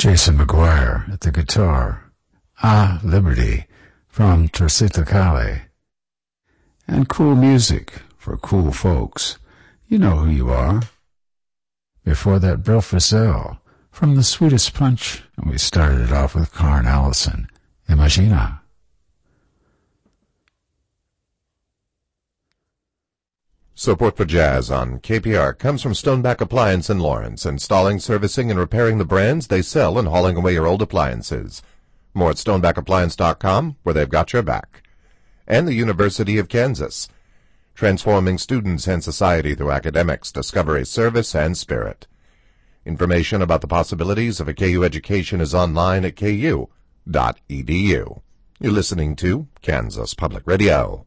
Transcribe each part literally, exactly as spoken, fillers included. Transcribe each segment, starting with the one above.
Jason McGuire at the guitar, Ah Liberty from Tercita Calle, and cool music for cool folks. You know who you are. Before that, Bill Frisell from The Sweetest Punch, and we started it off with Karen Allison, Imagina. Support for Jazz on K P R comes from Stoneback Appliance in Lawrence, installing, servicing, and repairing the brands they sell and hauling away your old appliances. More at stoneback appliance dot com, where they've got your back. And the University of Kansas, transforming students and society through academics, discovery, service, and spirit. Information about the possibilities of a K U education is online at k u dot e d u. You're listening to Kansas Public Radio.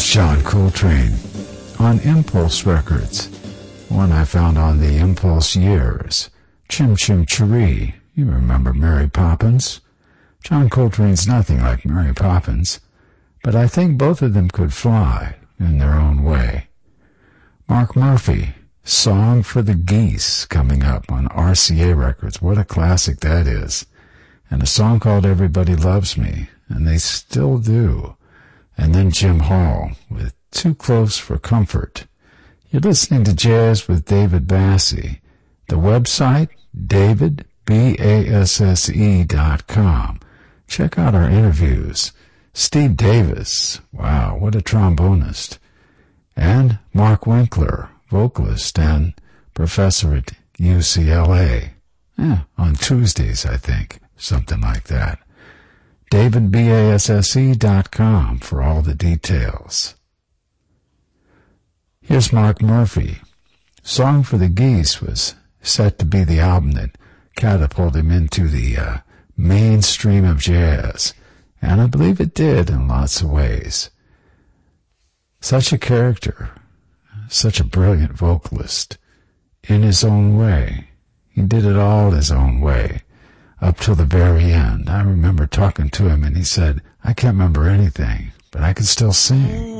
John Coltrane on Impulse Records, one I found on the Impulse Years. Chim Chim Cheree, you remember Mary Poppins? John Coltrane's nothing like Mary Poppins, but I think both of them could fly in their own way. Mark Murphy, Song for the Geese, coming up on R C A Records. What a classic that is. And a song called Everybody Loves Me, and they still do. And then Jim Hall with Too Close for Comfort. You're listening to Jazz with David Basse. The website, david basse dot com. Check out our interviews. Steve Davis, wow, what a trombonist. And Mark Winkler, vocalist and professor at U C L A. Yeah, on Tuesdays, I think, something like that. david basse dot com for all the details. Here's Mark Murphy. Song for the Geese was set to be the album that catapulted him into the uh, mainstream of jazz, and I believe it did in lots of ways. Such a character, such a brilliant vocalist, in his own way. He did it all his own way, up till the very end. I remember talking to him and he said, I can't remember anything, but I can still sing.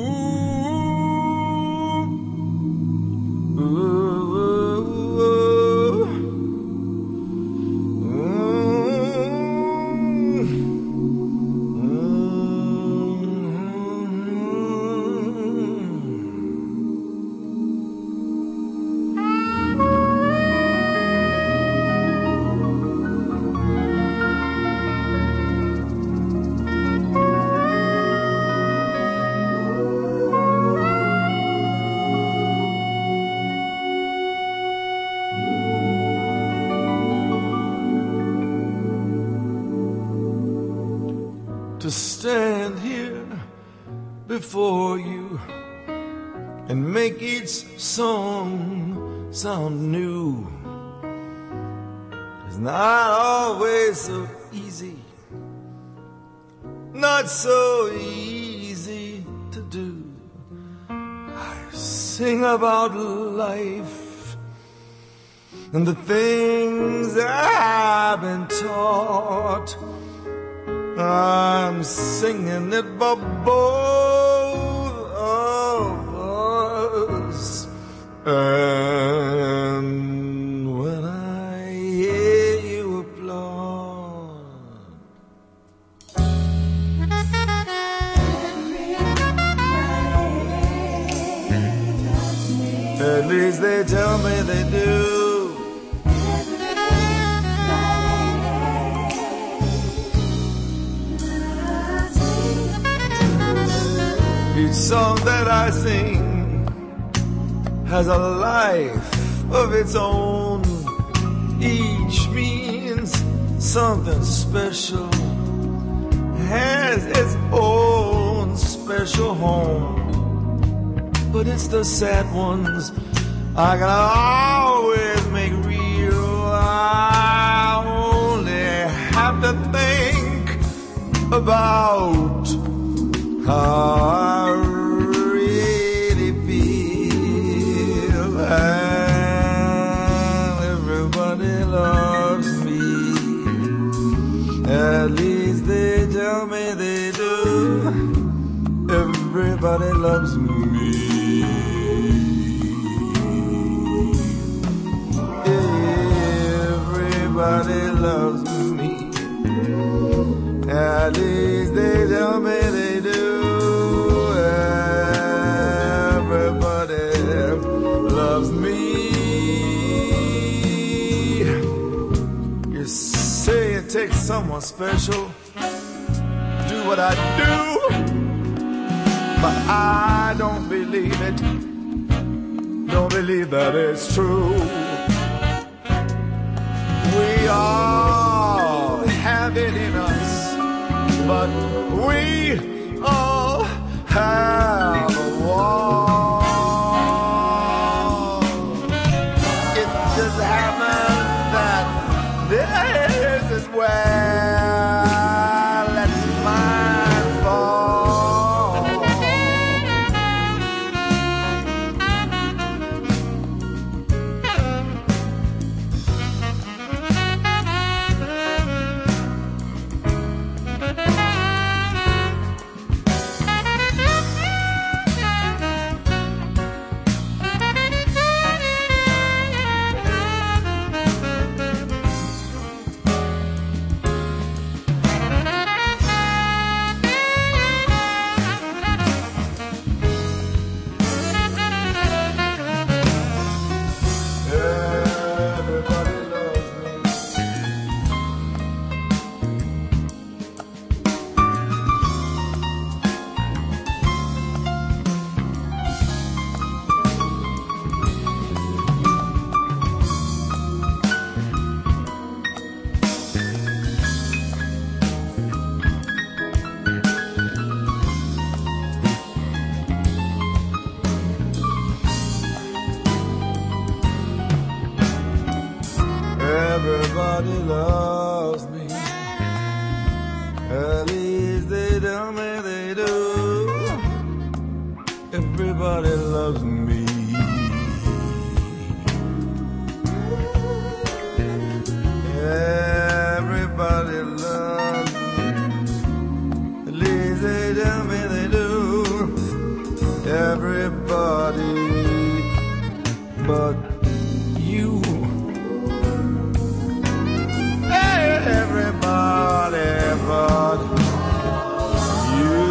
To stand here before you and make each song sound new is not always so easy, not so easy to do. I sing about life and the things I've been taught. I'm singing it for both of us, and when I hear you applaud, at least they tell me they do. Each song that I sing has a life of its own. Each means something special, has its own special home. But it's the sad ones I can always make real. I only have to think about how I really feel, and everybody loves me. At least they tell me they do. Everybody loves me. Everybody loves me. At least they tell me they do. Loves me. You say it takes someone special to do what I do, but I don't believe it. Don't believe that it's true. We all have it in us, but we all have a wall. This is where I let mine fall. everybody loves me. At least they tell me they do. Everybody loves me. Everybody loves me. At least they tell me they do. Everybody but you. Everybody but you.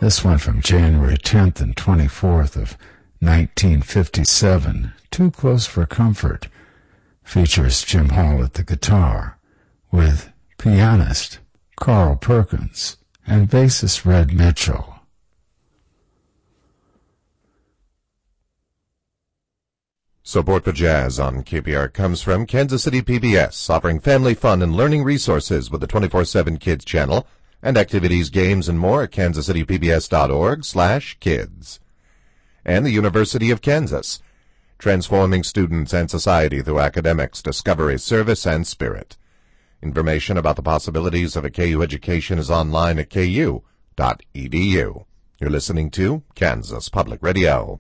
This one from January tenth and twenty-fourth of nineteen fifty-seven, Too Close for Comfort, features Jim Hall at the guitar, with pianist Carl Perkins and bassist Red Mitchell. Support for Jazz on K P R comes from Kansas City P B S, offering family fun and learning resources with the twenty-four seven Kids channel, and activities, games, and more at kansas city p b s dot org slash kids. And the University of Kansas, transforming students and society through academics, discovery, service, and spirit. Information about the possibilities of a K U education is online at k u dot e d u. You're listening to Kansas Public Radio.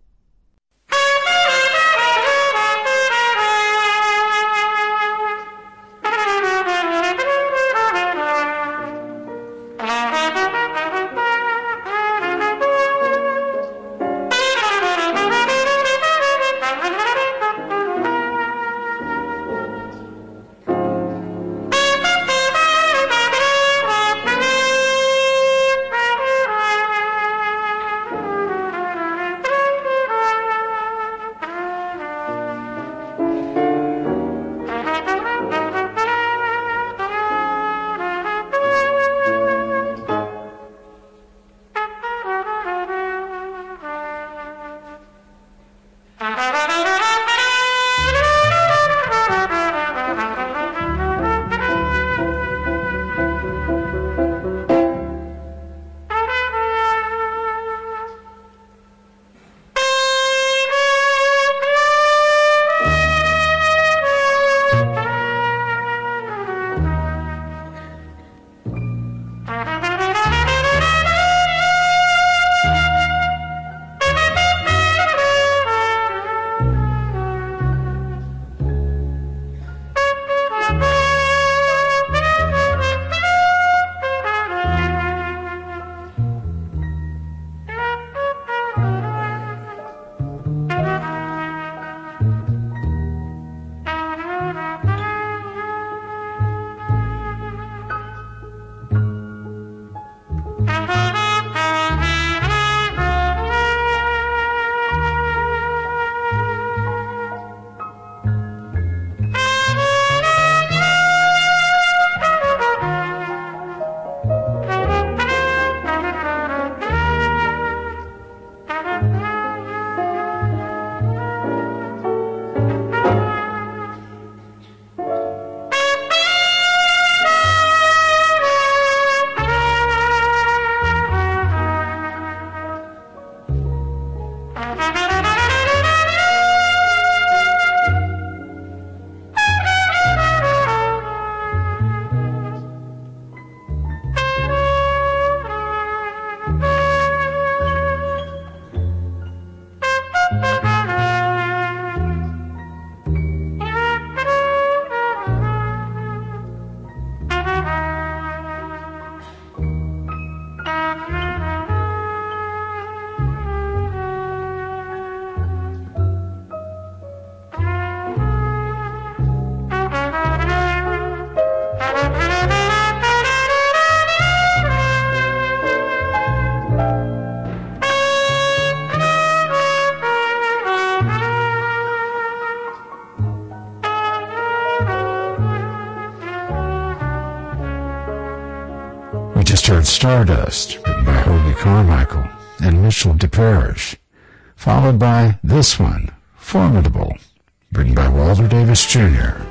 just heard Stardust, written by Hobie Carmichael and Mitchell DeParish, followed by this one, Formidable, written by Walter Davis Junior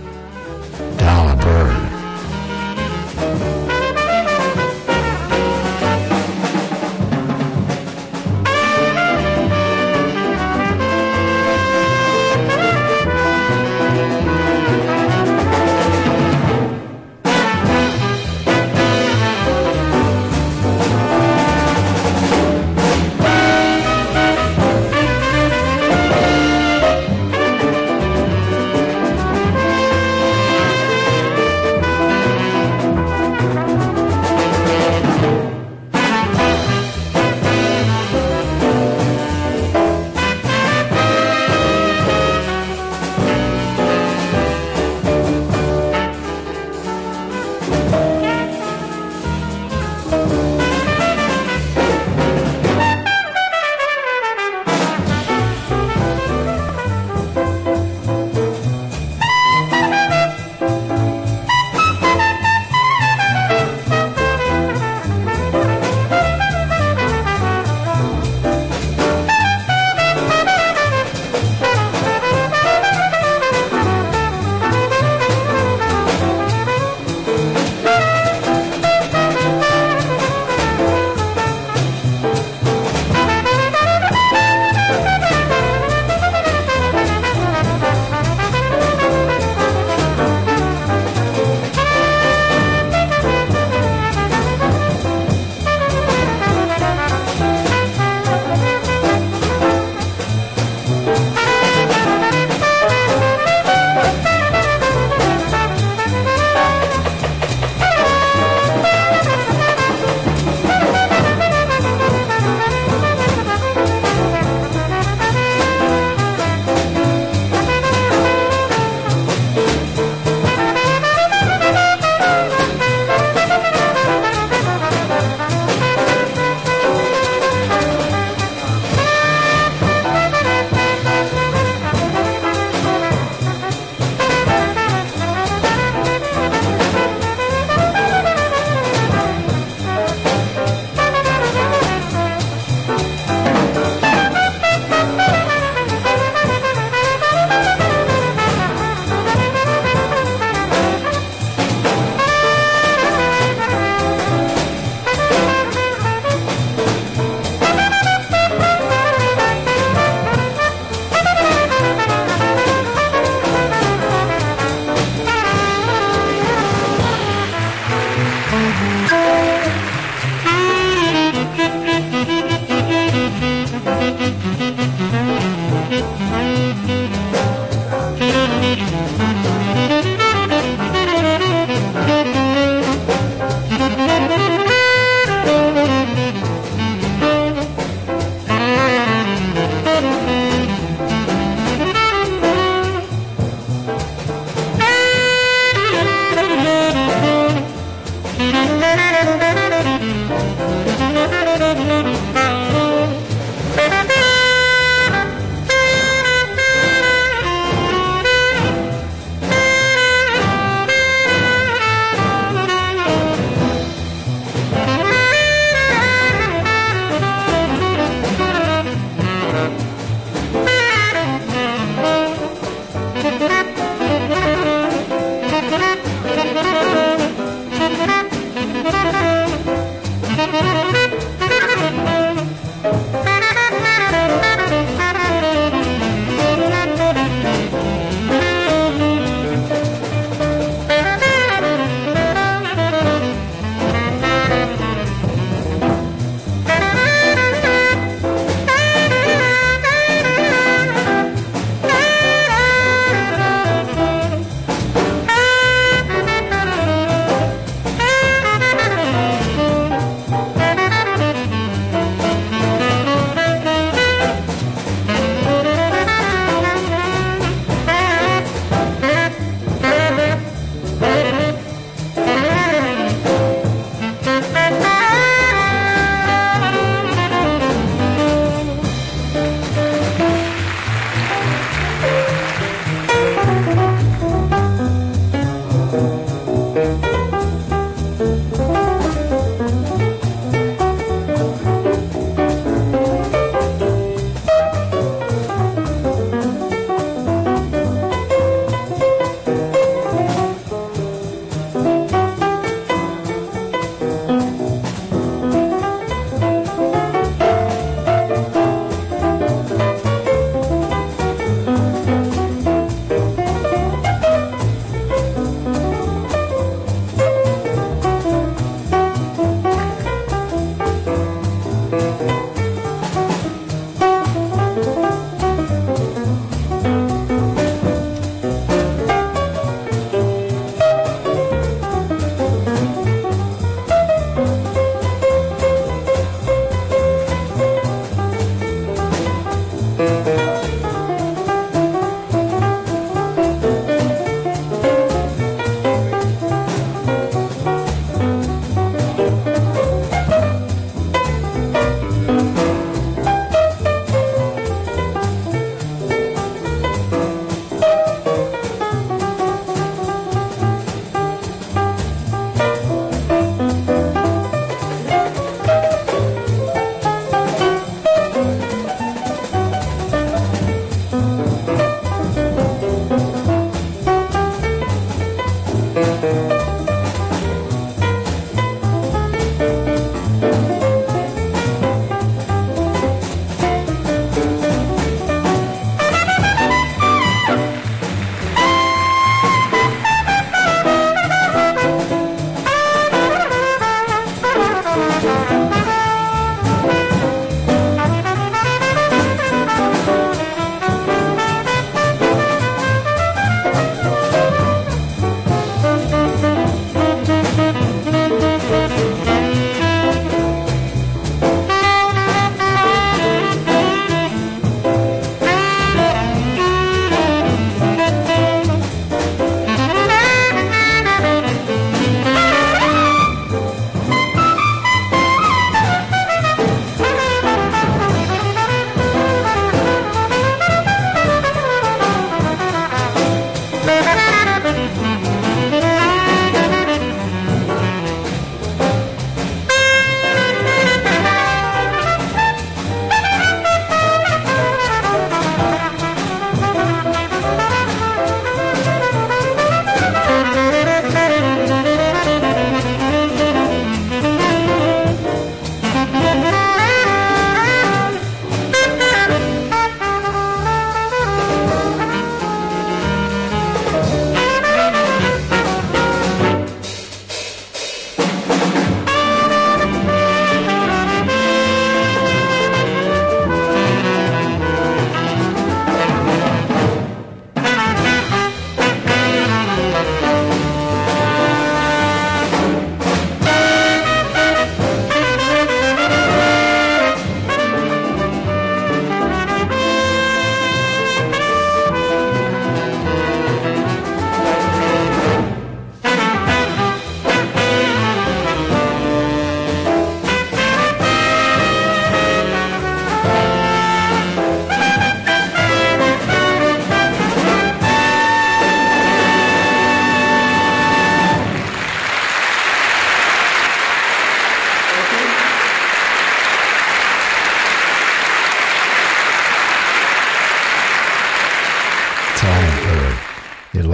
Dollar Bird.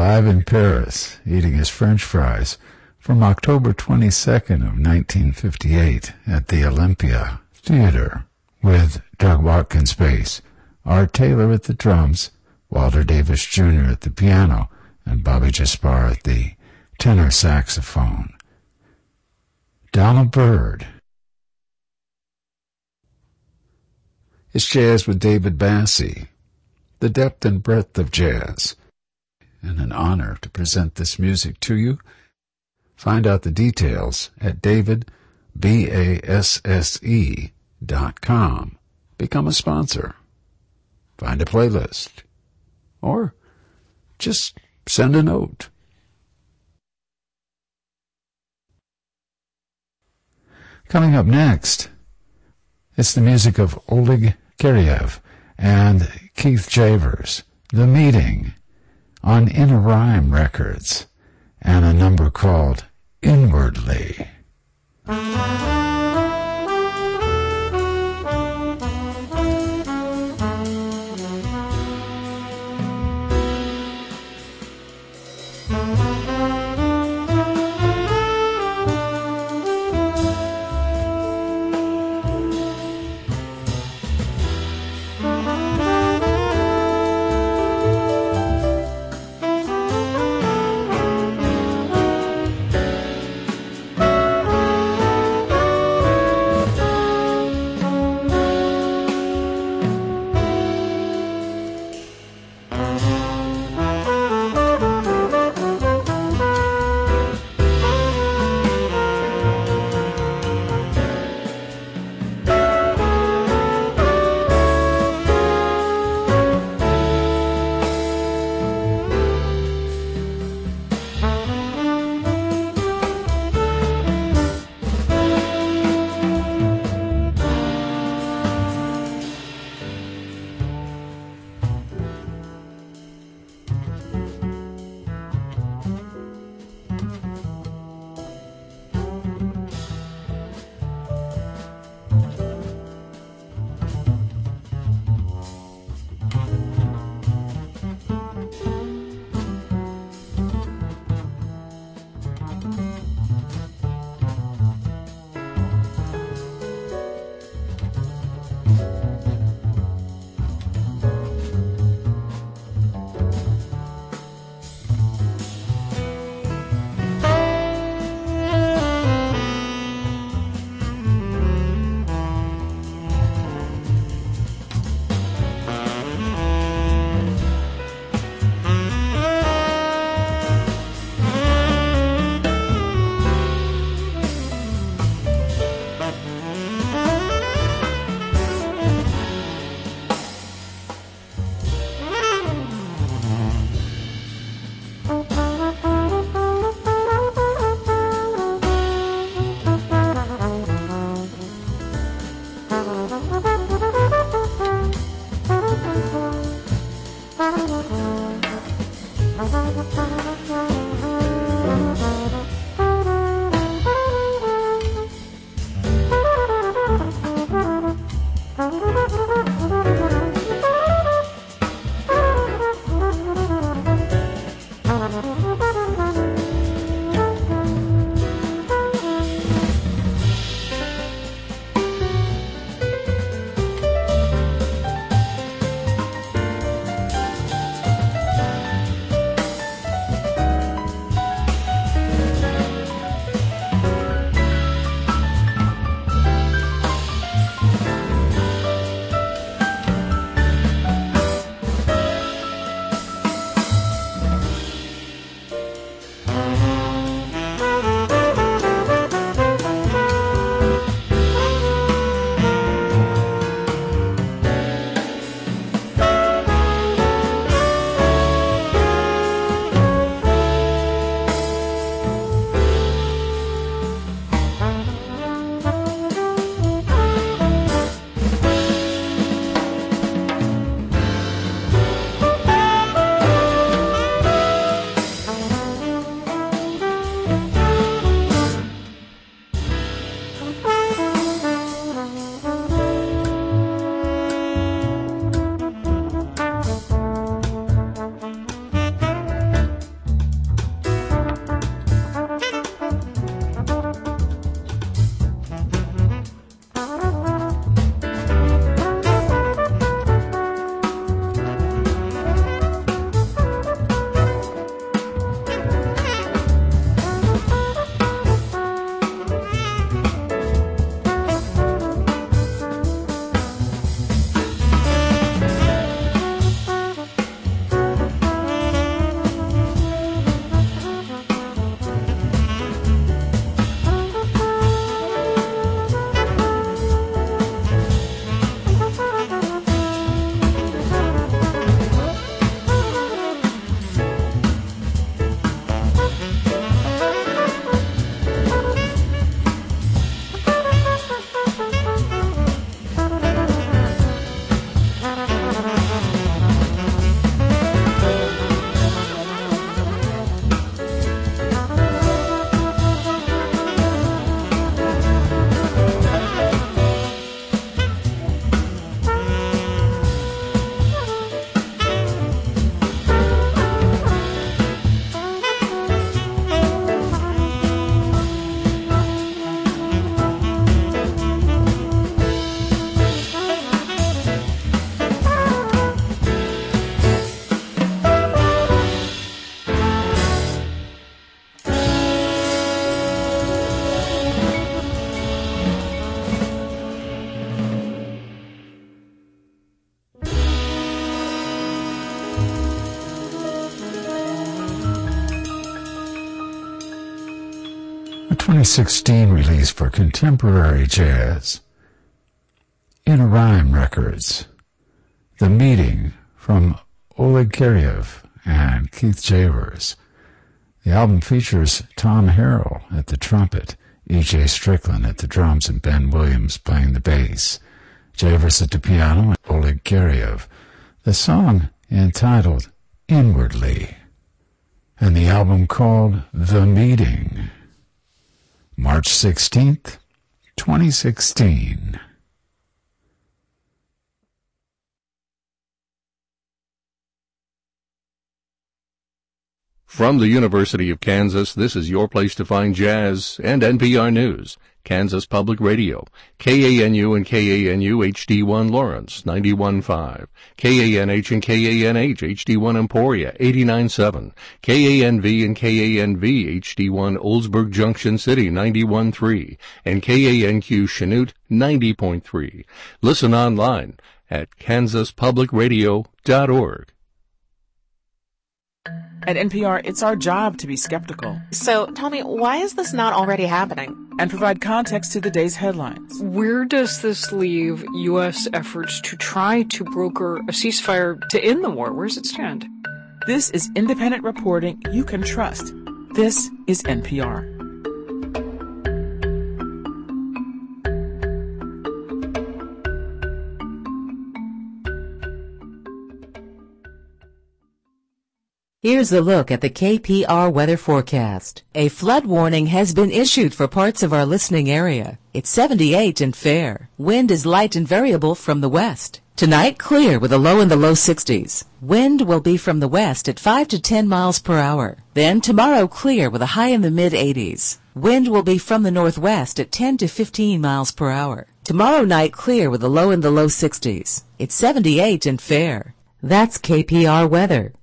live in Paris, eating his French fries from October twenty-second of nineteen fifty-eight at the Olympia Theater with Doug Watkins bass, Art Taylor at the drums, Walter Davis Junior at the piano, and Bobby Jaspar at the tenor saxophone. Donald Byrd. It's Jazz with David Bassey, the depth and breadth of jazz, and an honor to present this music to you. Find out the details at david basse dot com. Become a sponsor. Find a playlist. Or just send a note. Coming up next, it's the music of Oleg Kyriev and Keith Javers, The Meeting, on Inner Rhyme Records, and a number called Inwardly. twenty sixteen release for contemporary jazz. In a Rhyme Records, The Meeting from Oleg Gariev and Keith Javers. The album features Tom Harrell at the trumpet, E J Strickland at the drums, and Ben Williams playing the bass. Javers at the piano and Oleg Gariev. The song entitled Inwardly, and the album called The Meeting. March sixteenth, twenty sixteen. From the University of Kansas, this is your place to find jazz and N P R News. Kansas Public Radio, K A N U and K A N U H D one Lawrence, ninety-one point five, K A N H and K A N H H D one Emporia, eighty-nine point seven, K A N V and K A N V H D one Oldsburg Junction City, ninety-one point three, and K A N Q Chanute, ninety point three. Listen online at kansas public radio dot org. At N P R, it's our job to be skeptical. So tell me, why is this not already happening? And provide context to the day's headlines. Where does this leave U S efforts to try to broker a ceasefire to end the war? Where does it stand? This is independent reporting you can trust. This is N P R. Here's a look at the K P R weather forecast. A flood warning has been issued for parts of our listening area. It's seventy-eight and fair. Wind is light and variable from the west. Tonight, clear with a low in the low sixties. Wind will be from the west at five to ten miles per hour. Then tomorrow, clear with a high in the mid eighties. Wind will be from the northwest at ten to fifteen miles per hour. Tomorrow night, clear with a low in the low sixties. It's seventy-eight and fair. That's K P R weather.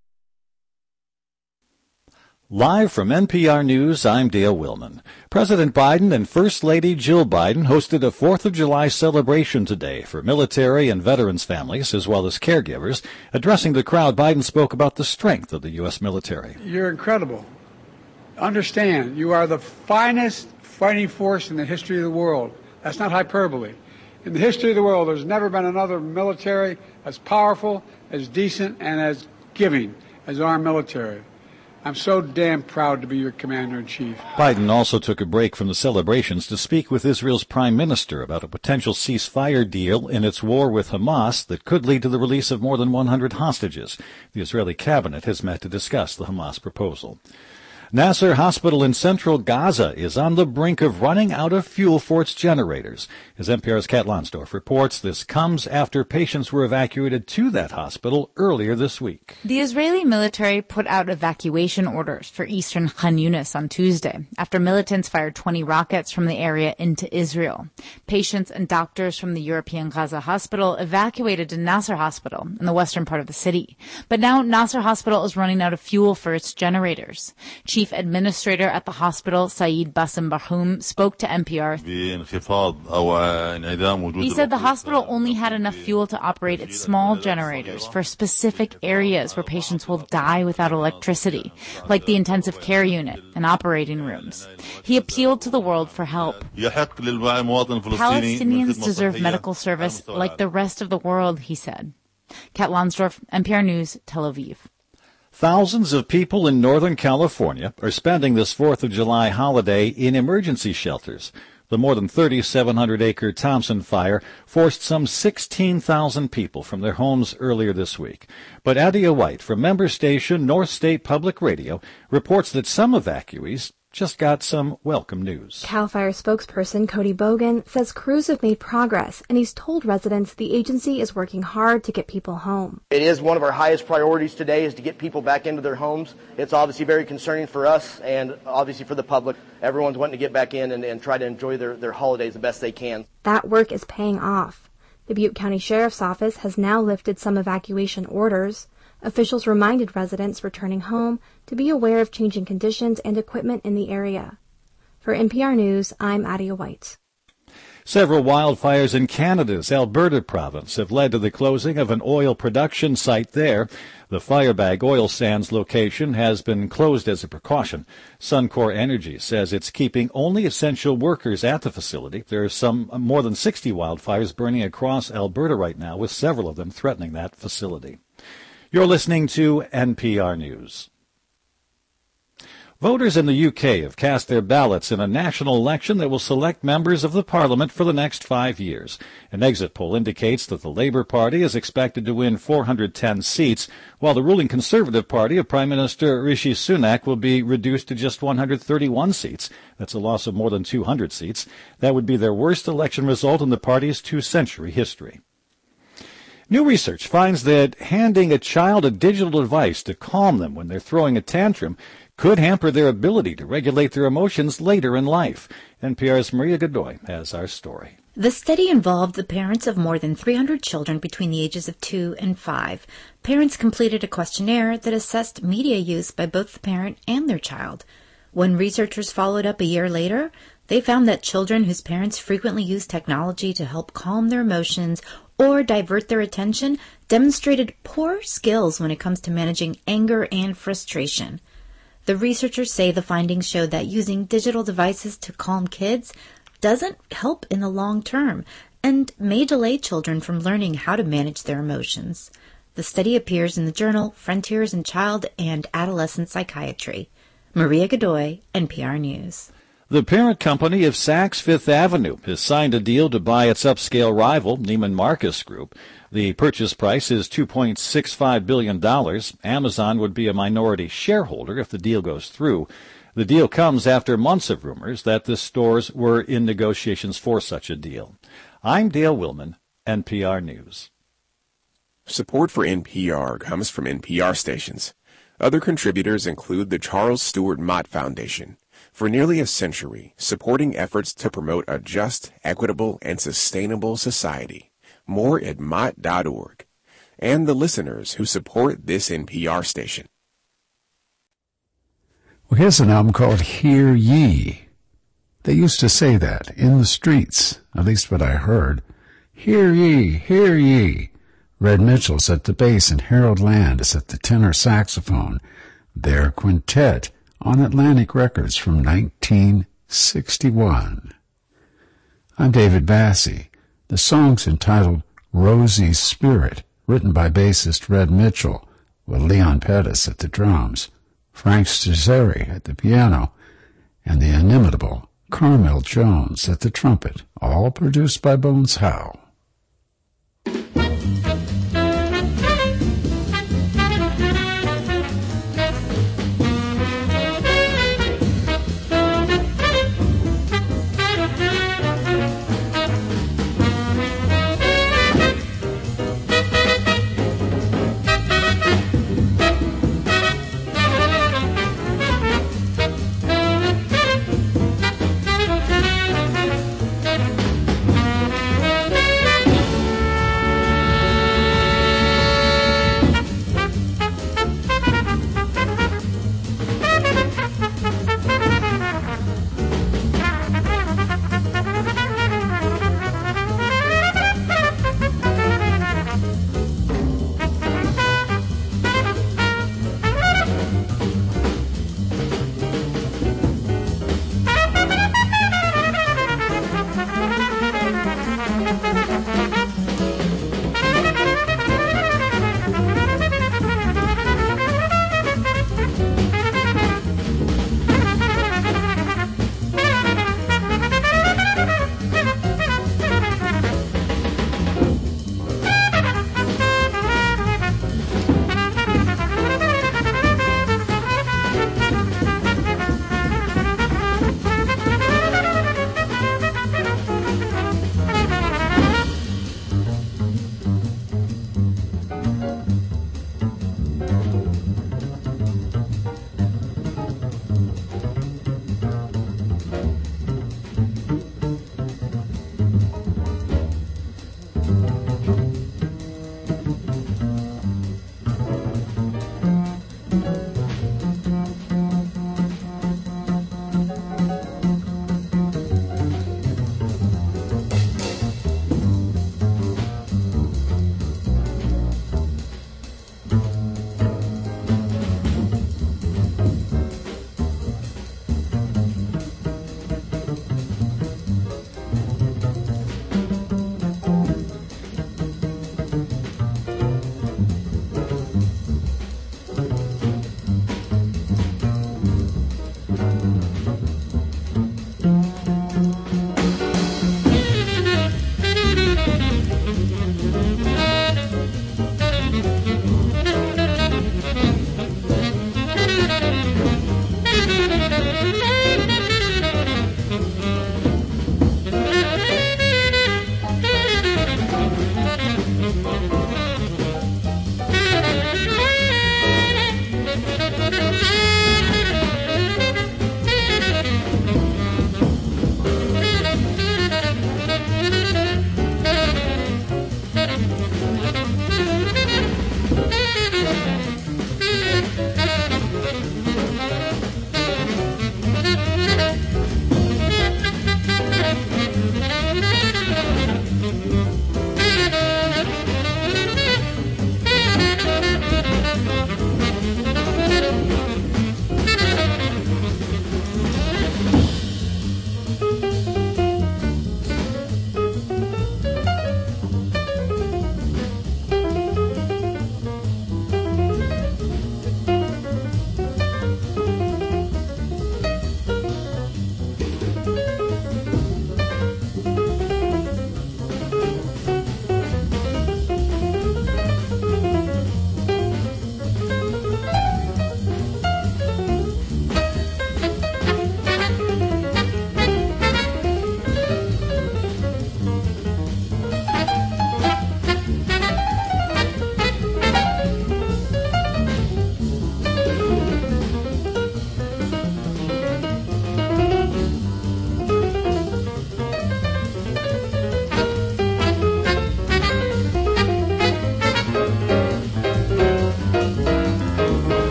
Live from N P R News, I'm Dale Willman. President Biden and First Lady Jill Biden hosted a fourth of July celebration today for military and veterans families as well as caregivers. Addressing the crowd, Biden spoke about the strength of the U S military. You're incredible. Understand, you are the finest fighting force in the history of the world. That's not hyperbole. In the history of the world, there's never been another military as powerful, as decent, and as giving as our military. I'm so damn proud to be your commander-in-chief. Biden also took a break from the celebrations to speak with Israel's prime minister about a potential ceasefire deal in its war with Hamas that could lead to the release of more than one hundred hostages. The Israeli cabinet has met to discuss the Hamas proposal. Nasser Hospital in central Gaza is on the brink of running out of fuel for its generators. As N P R's Kat Lonsdorf reports, this comes after patients were evacuated to that hospital earlier this week. The Israeli military put out evacuation orders for eastern Khan Yunis on Tuesday after militants fired twenty rockets from the area into Israel. Patients and doctors from the European Gaza Hospital evacuated to Nasser Hospital in the western part of the city. But now Nasser Hospital is running out of fuel for its generators. Chief Administrator at the hospital, Saeed Bassem Barhoum, spoke to N P R. He said the hospital only had enough fuel to operate its small generators for specific areas where patients will die without electricity, like the intensive care unit and operating rooms. He appealed to the world for help. Palestinians deserve medical service like the rest of the world, he said. Kat Lonsdorf, N P R News, Tel Aviv. Thousands of people in Northern California are spending this fourth of July holiday in emergency shelters. The more than thirty-seven hundred acre Thompson fire forced some sixteen thousand people from their homes earlier this week. But Adia White from member station North State Public Radio reports that some evacuees just got some welcome news. CAL FIRE spokesperson Cody Bogan says crews have made progress, and he's told residents the agency is working hard to get people home. It is one of our highest priorities today is to get people back into their homes. It's obviously very concerning for us and obviously for the public. Everyone's wanting to get back in and, and try to enjoy their, their holidays the best they can. That work is paying off. The Butte County Sheriff's Office has now lifted some evacuation orders. Officials reminded residents returning home to be aware of changing conditions and equipment in the area. For N P R News, I'm Adia White. Several wildfires in Canada's Alberta province have led to the closing of an oil production site there. The Firebag oil sands location has been closed as a precaution. Suncor Energy says it's keeping only essential workers at the facility. There are some more than sixty wildfires burning across Alberta right now, with several of them threatening that facility. You're listening to N P R News. Voters in the U K have cast their ballots in a national election that will select members of the Parliament for the next five years. An exit poll indicates that the Labour Party is expected to win four hundred ten seats, while the ruling Conservative Party of Prime Minister Rishi Sunak will be reduced to just one hundred thirty-one seats. That's a loss of more than two hundred seats. That would be their worst election result in the party's two-century history. New research finds that handing a child a digital device to calm them when they're throwing a tantrum could hamper their ability to regulate their emotions later in life. N P R's Maria Godoy has our story. The study involved the parents of more than three hundred children between the ages of two and five. Parents completed a questionnaire that assessed media use by both the parent and their child. When researchers followed up a year later, they found that children whose parents frequently use technology to help calm their emotions or divert their attention demonstrated poor skills when it comes to managing anger and frustration. The researchers say the findings showed that using digital devices to calm kids doesn't help in the long term and may delay children from learning how to manage their emotions. The study appears in the journal Frontiers in Child and Adolescent Psychiatry. Maria Godoy, N P R News. The parent company of Saks Fifth Avenue has signed a deal to buy its upscale rival, Neiman Marcus Group. The purchase price is two point six five billion dollars. Amazon would be a minority shareholder if the deal goes through. The deal comes after months of rumors that the stores were in negotiations for such a deal. I'm Dale Willman, N P R News. Support for N P R comes from N P R stations. Other contributors include the Charles Stewart Mott Foundation, for nearly a century supporting efforts to promote a just, equitable, and sustainable society. More at mott dot org. And the listeners who support this N P R station. Well, here's an album called Hear Ye. They used to say that in the streets, at least what I heard. Hear ye, hear ye. Red Mitchell's at the bass and Harold Land is at the tenor saxophone. Their quintet on Atlantic Records from nineteen sixty-one. I'm David Bassey. The song's entitled Rosie's Spirit, written by bassist Red Mitchell, with Leon Pettis at the drums, Frank Stazzeri at the piano, and the inimitable Carmel Jones at the trumpet, all produced by Bones Howe.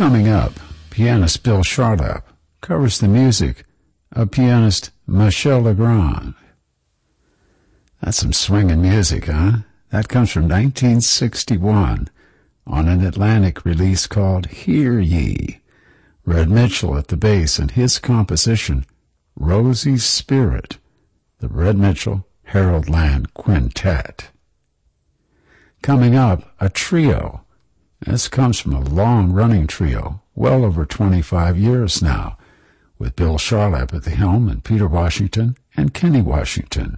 Coming up, pianist Bill Charlap covers the music of pianist Michel Legrand. That's some swinging music, huh? That comes from nineteen sixty-one on an Atlantic release called Hear Ye. Red Mitchell at the bass and his composition, Rosie's Spirit, the Red Mitchell Harold Land Quintet. Coming up, a trio. This comes from a long-running trio, well over twenty-five years now, with Bill Charlap at the helm and Peter Washington and Kenny Washington.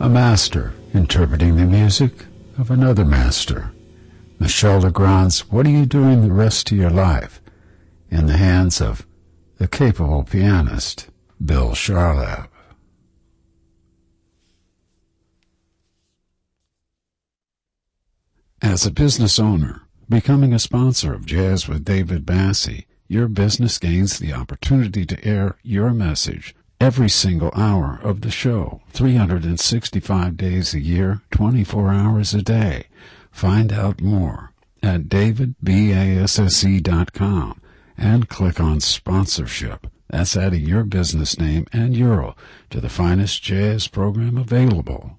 a master interpreting the music of another master. Michel Legrand's What Are You Doing the Rest of Your Life? In the hands of the capable pianist, Bill Charlap. As a business owner, becoming a sponsor of Jazz with David Bassey, your business gains the opportunity to air your message every single hour of the show, three hundred sixty-five days a year, twenty-four hours a day. Find out more at david basse dot com and click on sponsorship. That's adding your business name and euro to the finest jazz program available.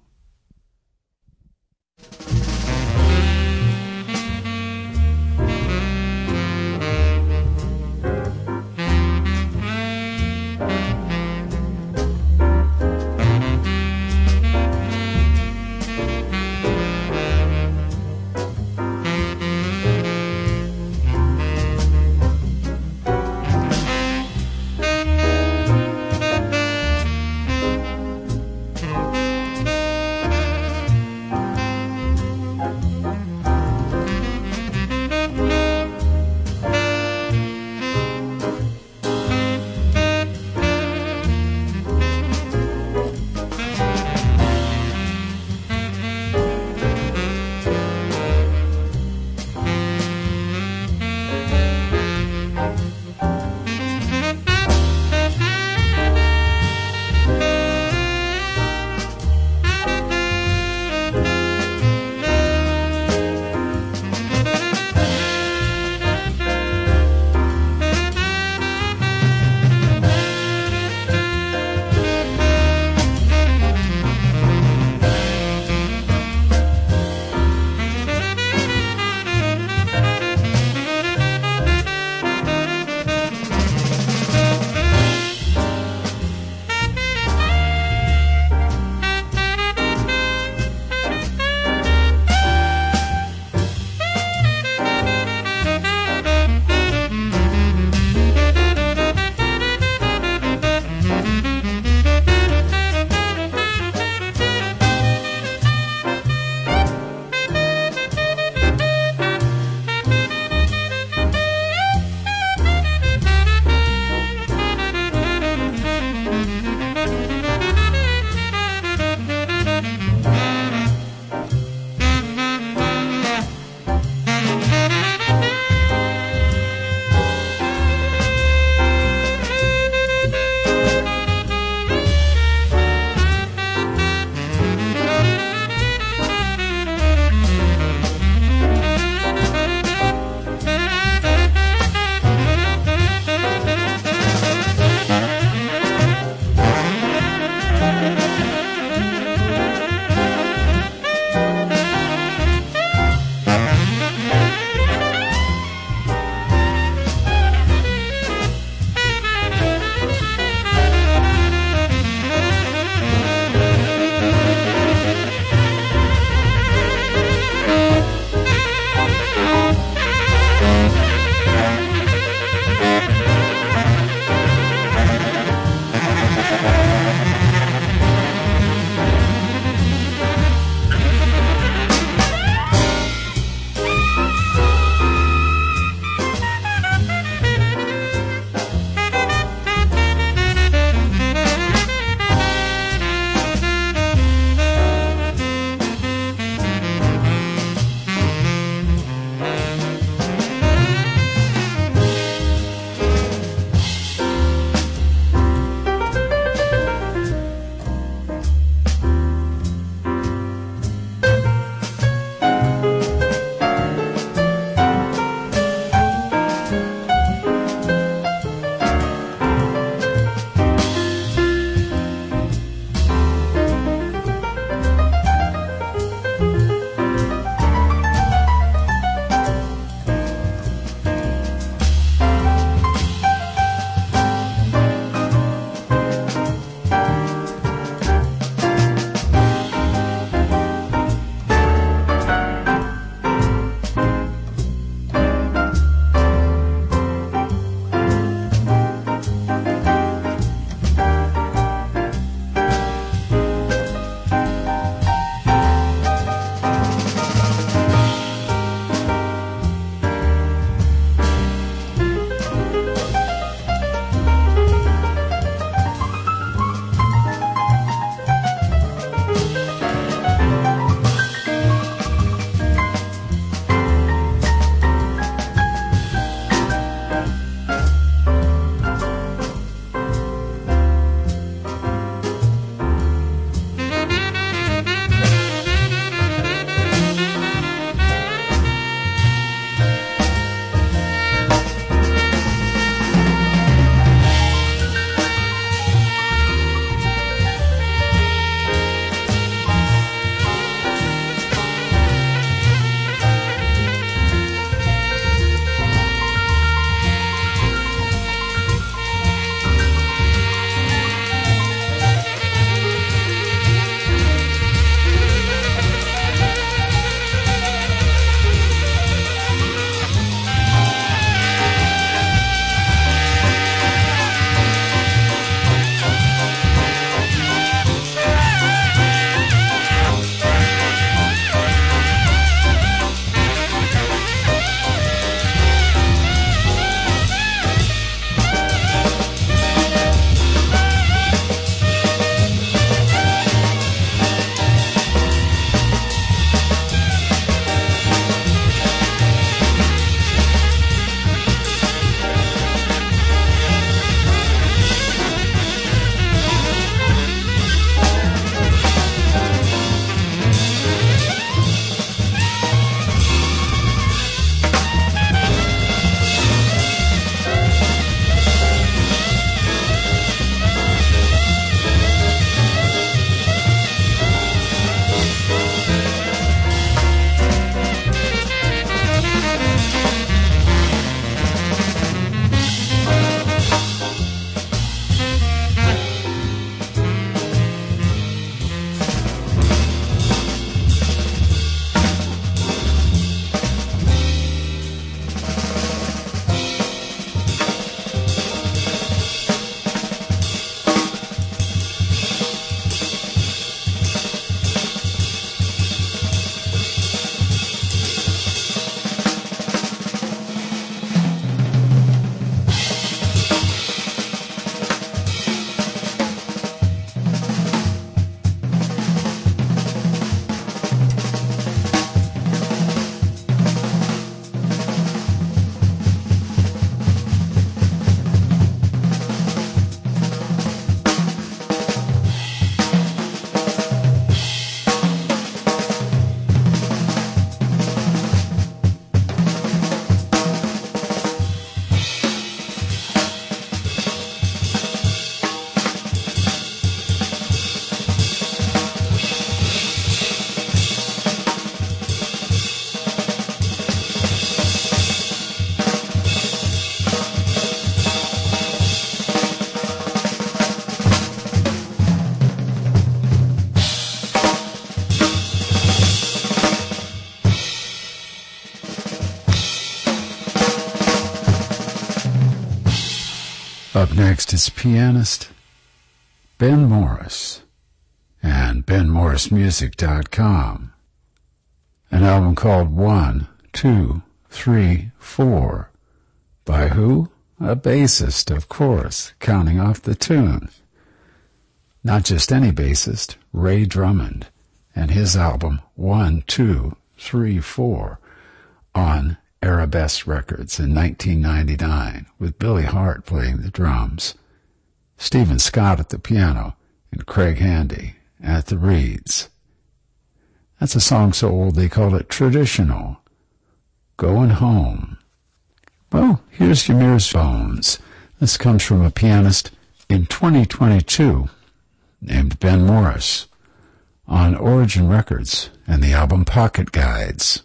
next is pianist Ben Morris and ben morris music dot com. An album called One, Two, Three, Four. By who? A bassist, of course, counting off the tune. Not just any bassist, Ray Drummond, and his album One, Two, Three, Four on Arabesque Records in nineteen ninety-nine, with Billy Hart playing the drums, Stephen Scott at the piano, and Craig Handy at the reeds. That's a song so old they call it traditional. Going Home. Well, here's Ymir's Bones. This comes from a pianist in twenty twenty-two named Ben Morris on Origin Records and the album Pocket Guides.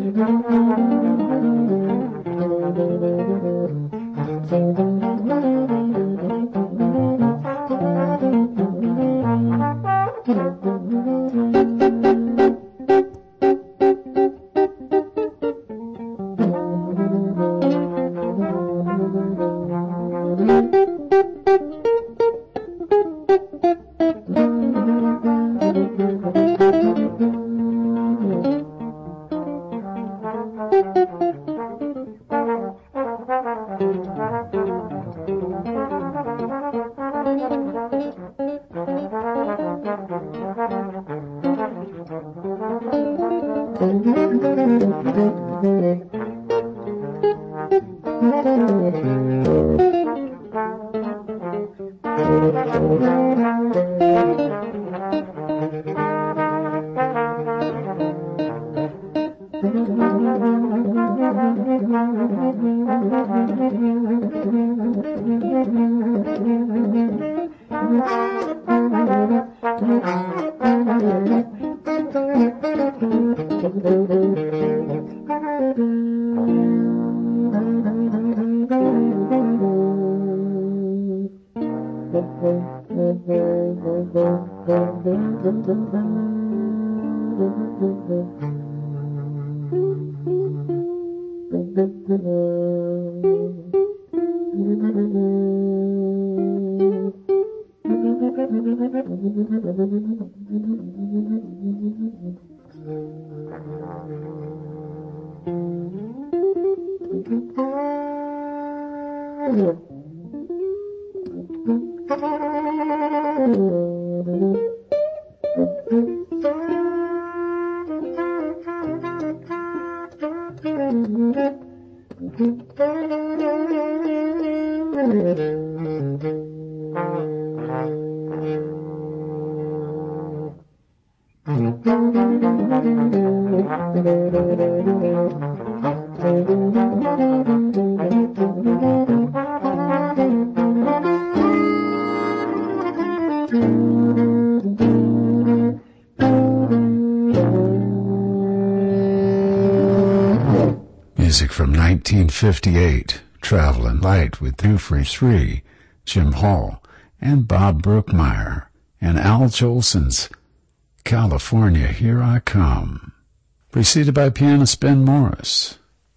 Music from nineteen fifty-eight, Travelin' Light with Dufresne three, Jim Hall, and Bob Brookmeyer, and Al Jolson's California, Here I Come, preceded by pianist Ben Morris.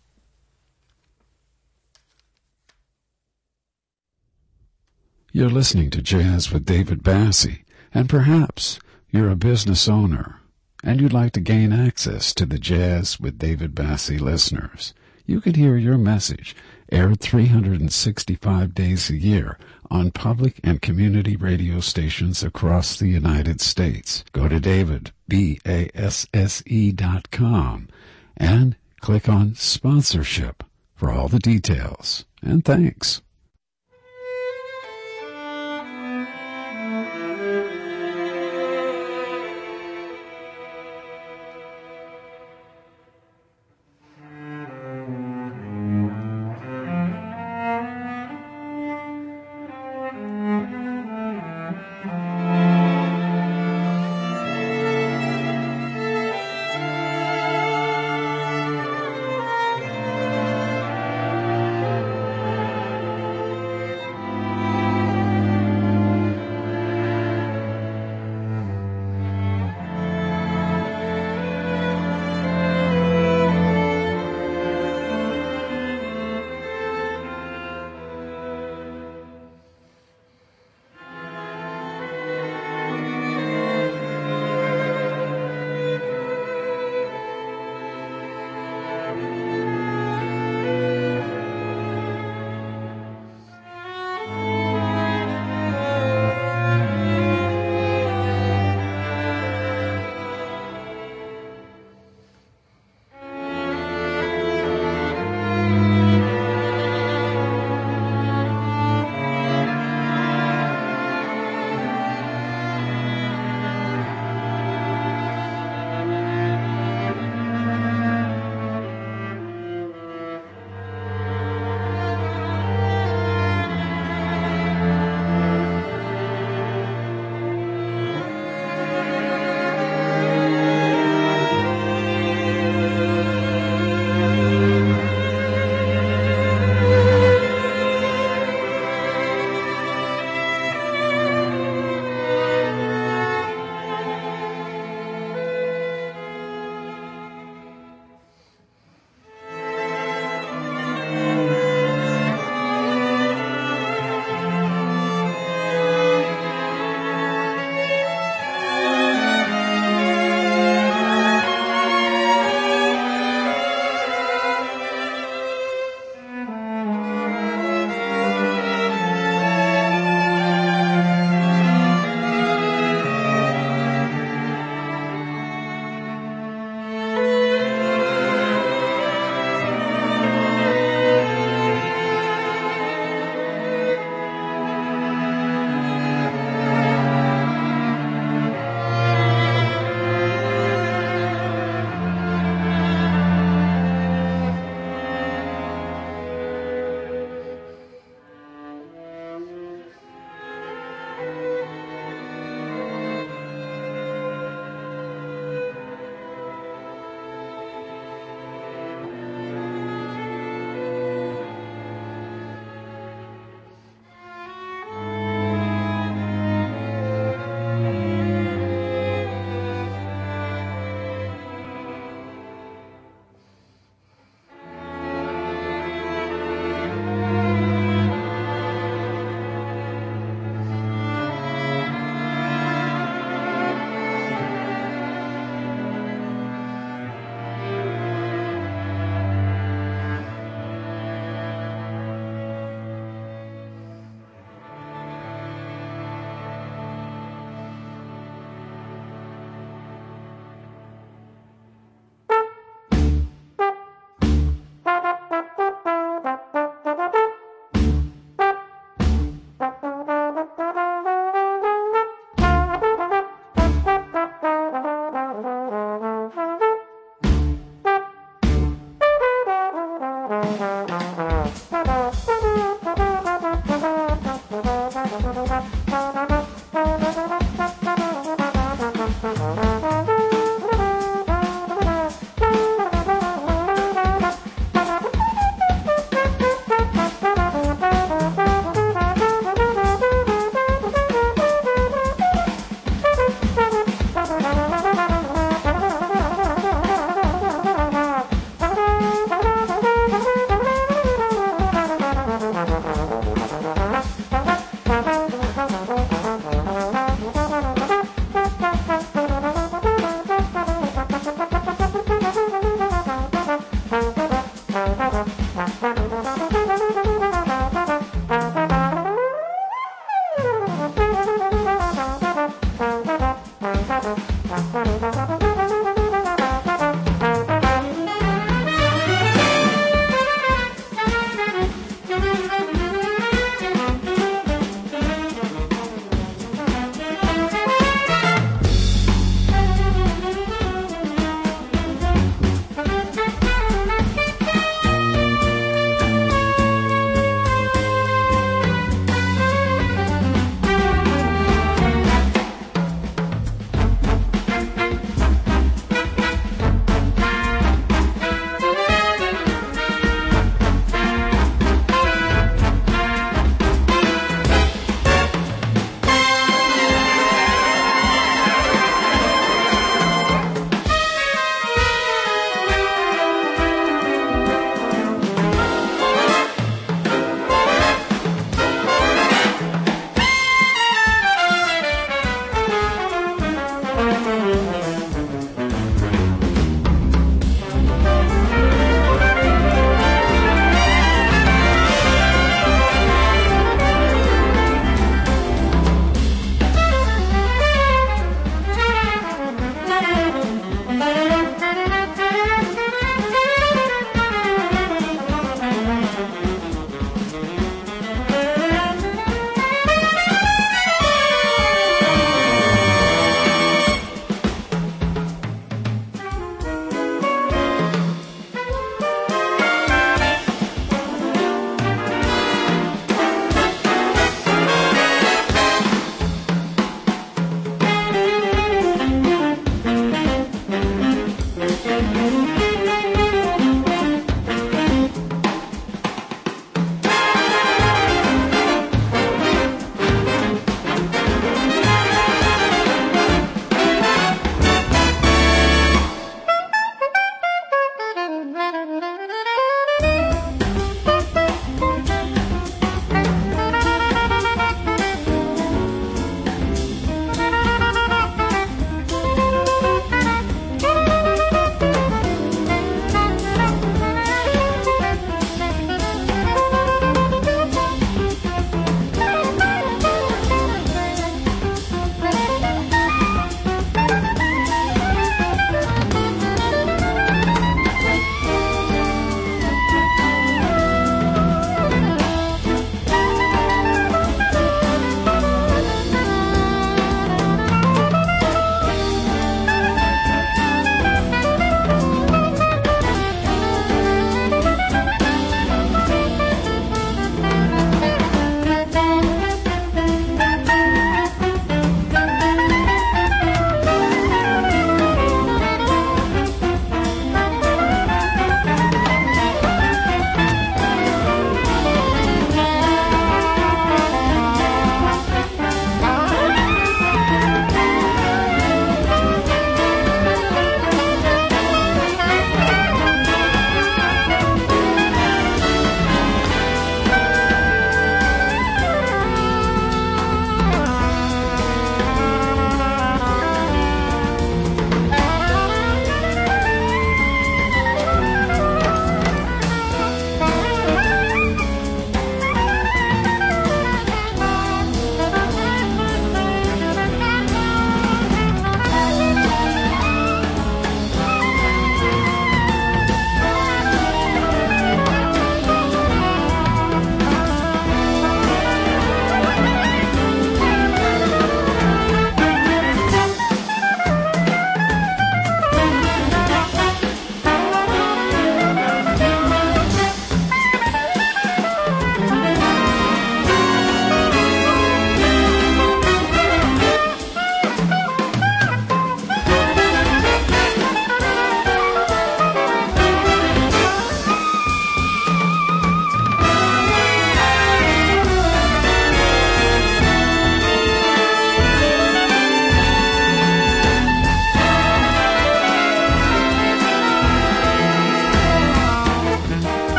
You're listening to Jazz with David Bassie, and perhaps you're a business owner and you'd like to gain access to the Jazz with David Bassie listeners. You could hear your message aired three hundred sixty-five days a year on public and community radio stations across the United States. Go to David, B A S S E dot com and click on Sponsorship for all the details. And thanks.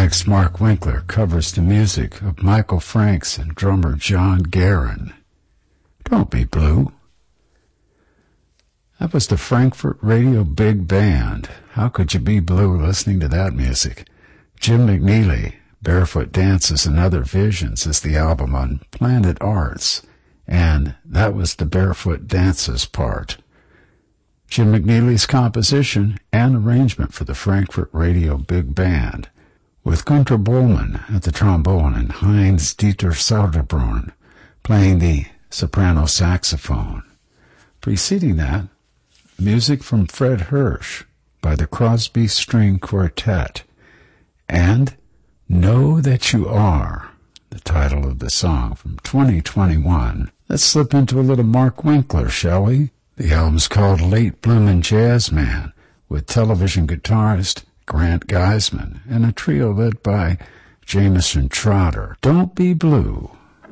Next, Mark Winkler covers the music of Michael Franks and drummer John Guerin. Don't Be Blue. That was the Frankfurt Radio Big Band. How could you be blue listening to that music? Jim McNeely, Barefoot Dances and Other Visions is the album on Planet Arts, and that was the Barefoot Dances part. Jim McNeely's composition and arrangement for the Frankfurt Radio Big Band, with Gunter Bohlmann at the trombone and Heinz-Dieter Sauerbrunn playing the soprano saxophone. Preceding that, music from Fred Hirsch by the Crosby String Quartet, and Know That You Are, the title of the song from twenty twenty-one. Let's slip into a little Mark Winkler, shall we? The album's called Late Bloomin' Jazz Man, with television guitarist Grant Geisman and a trio led by Jameson Trotter. Don't Be Blue.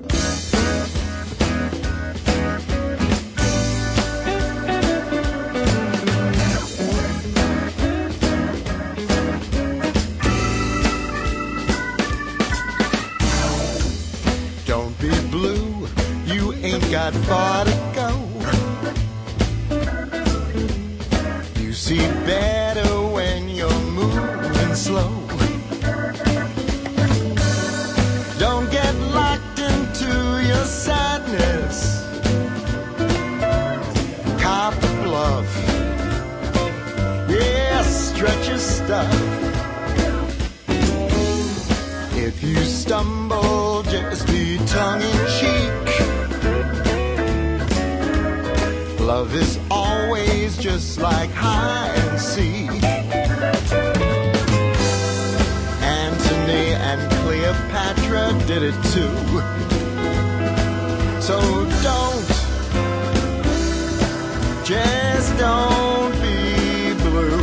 Don't be blue, you ain't got far to go. You see better when you're moving slow. Don't get locked into your sadness. Cop the bluff. Yeah, stretch your stuff. If you stumble, just be tongue-in-cheek. Love is always just like hide and seek. Antony and Cleopatra did it too. So don't, just don't be blue.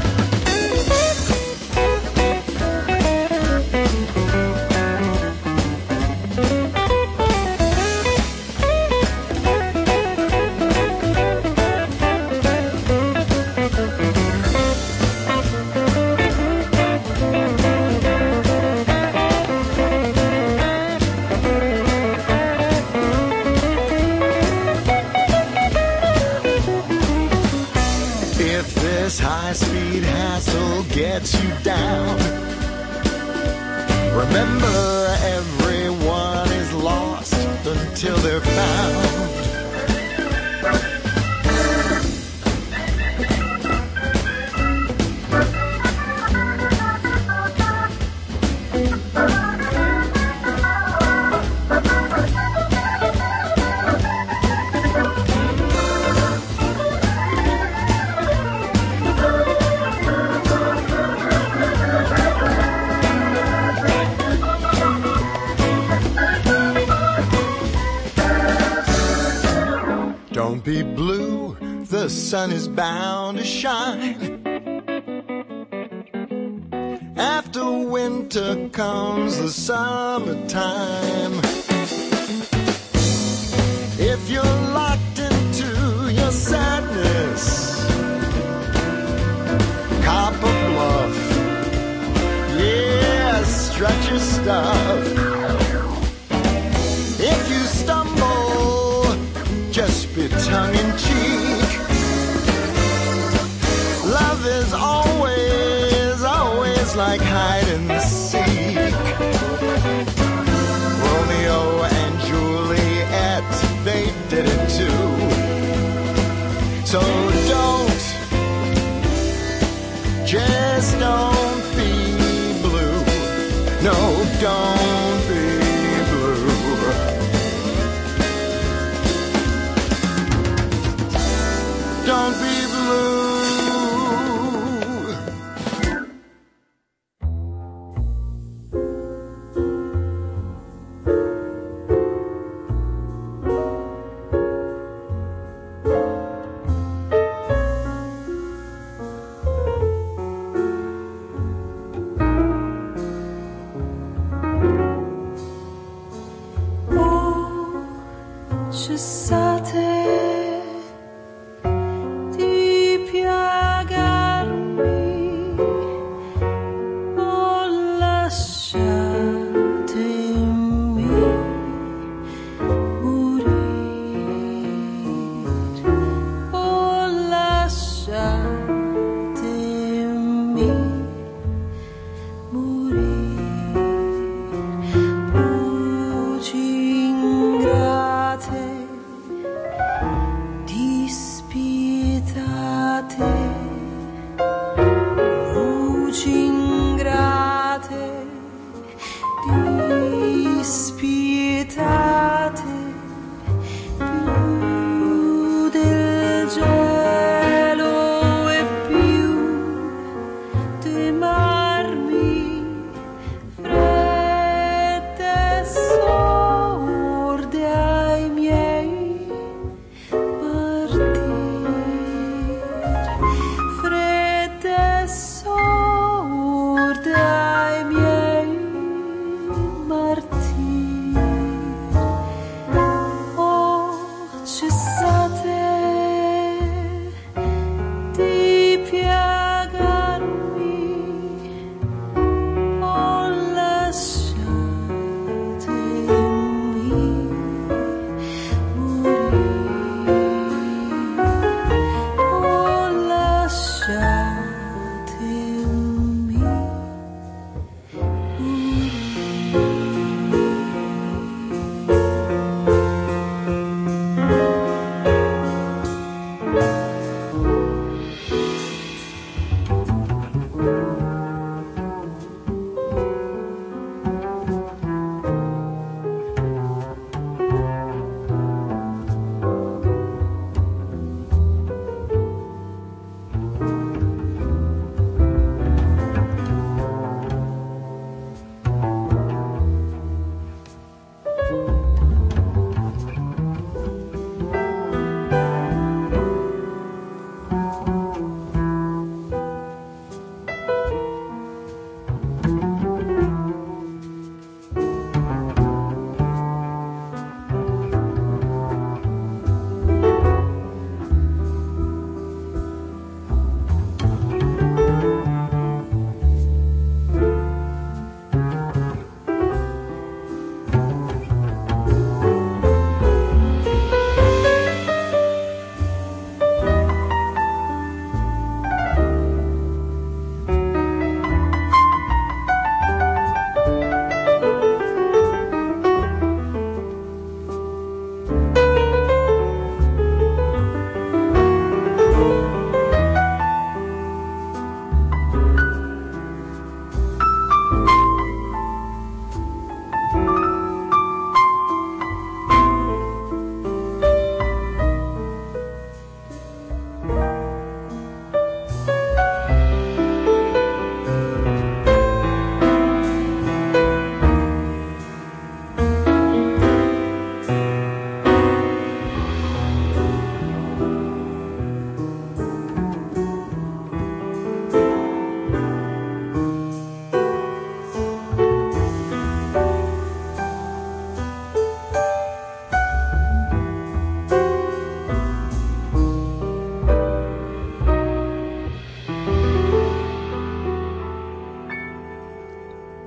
High-speed hassle gets you down. Remember, everyone is lost until they're found. Don't be blue, the sun is bound to shine. After winter comes the summertime. If you're locked into your sadness, cop a bluff. Yeah, stretch your stuff. If you stumble, just be tongue-in-cheek. Love is always, always like hide and seek. Romeo and Juliet, they did it too. So don't, just don't be blue. No, don't be blue. Don't be blue. Cessate di piagarmi, oh lassù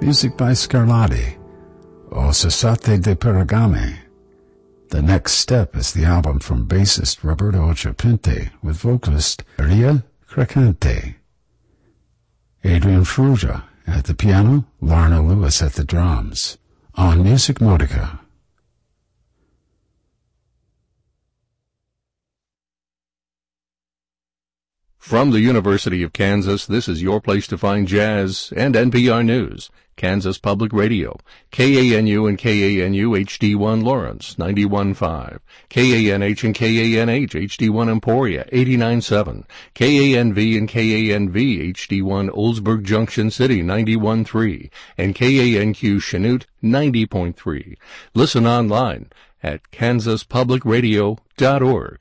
Music by Scarlatti, O Cessate de Peragame. The Next Step is the album from bassist Roberto Ochapinte with vocalist Maria Cracante. Adrian Fruja at the piano, Lorna Lewis at the drums. On Music Modica. From the University of Kansas, this is your place to find jazz and N P R News. Kansas Public Radio, K A N U and K A N U H D one Lawrence, ninety-one point five, K A N H and K A N H H D one Emporia, eighty-nine point seven, K A N V and K A N V H D one Oldsburg Junction City, ninety-one point three, and K A N Q Chanute, ninety point three. Listen online at kansas public radio dot org.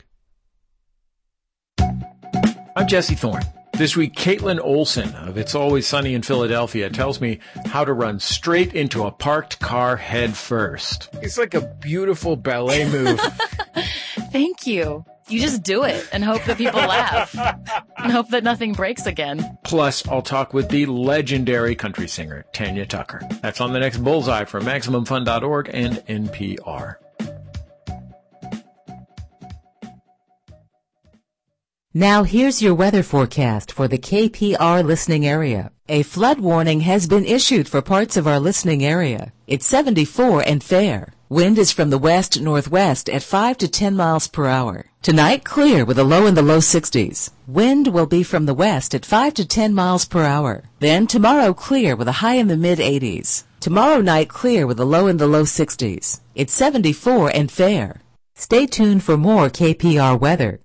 I'm Jesse Thorne. This week, Caitlin Olson of It's Always Sunny in Philadelphia tells me how to run straight into a parked car head first. It's like a beautiful ballet move. Thank you. You just do it and hope that people laugh and hope that nothing breaks again. Plus, I'll talk with the legendary country singer, Tanya Tucker. That's on the next Bullseye from Maximum Fun dot org and N P R. Now here's your weather forecast for the K P R listening area. A flood warning has been issued for parts of our listening area. It's seventy-four and fair. Wind is from the west-northwest at five to ten miles per hour. Tonight, clear with a low in the low sixties. Wind will be from the west at five to ten miles per hour. Then tomorrow, clear with a high in the mid-eighties. Tomorrow night, clear with a low in the low sixties. It's seventy-four and fair. Stay tuned for more K P R weather.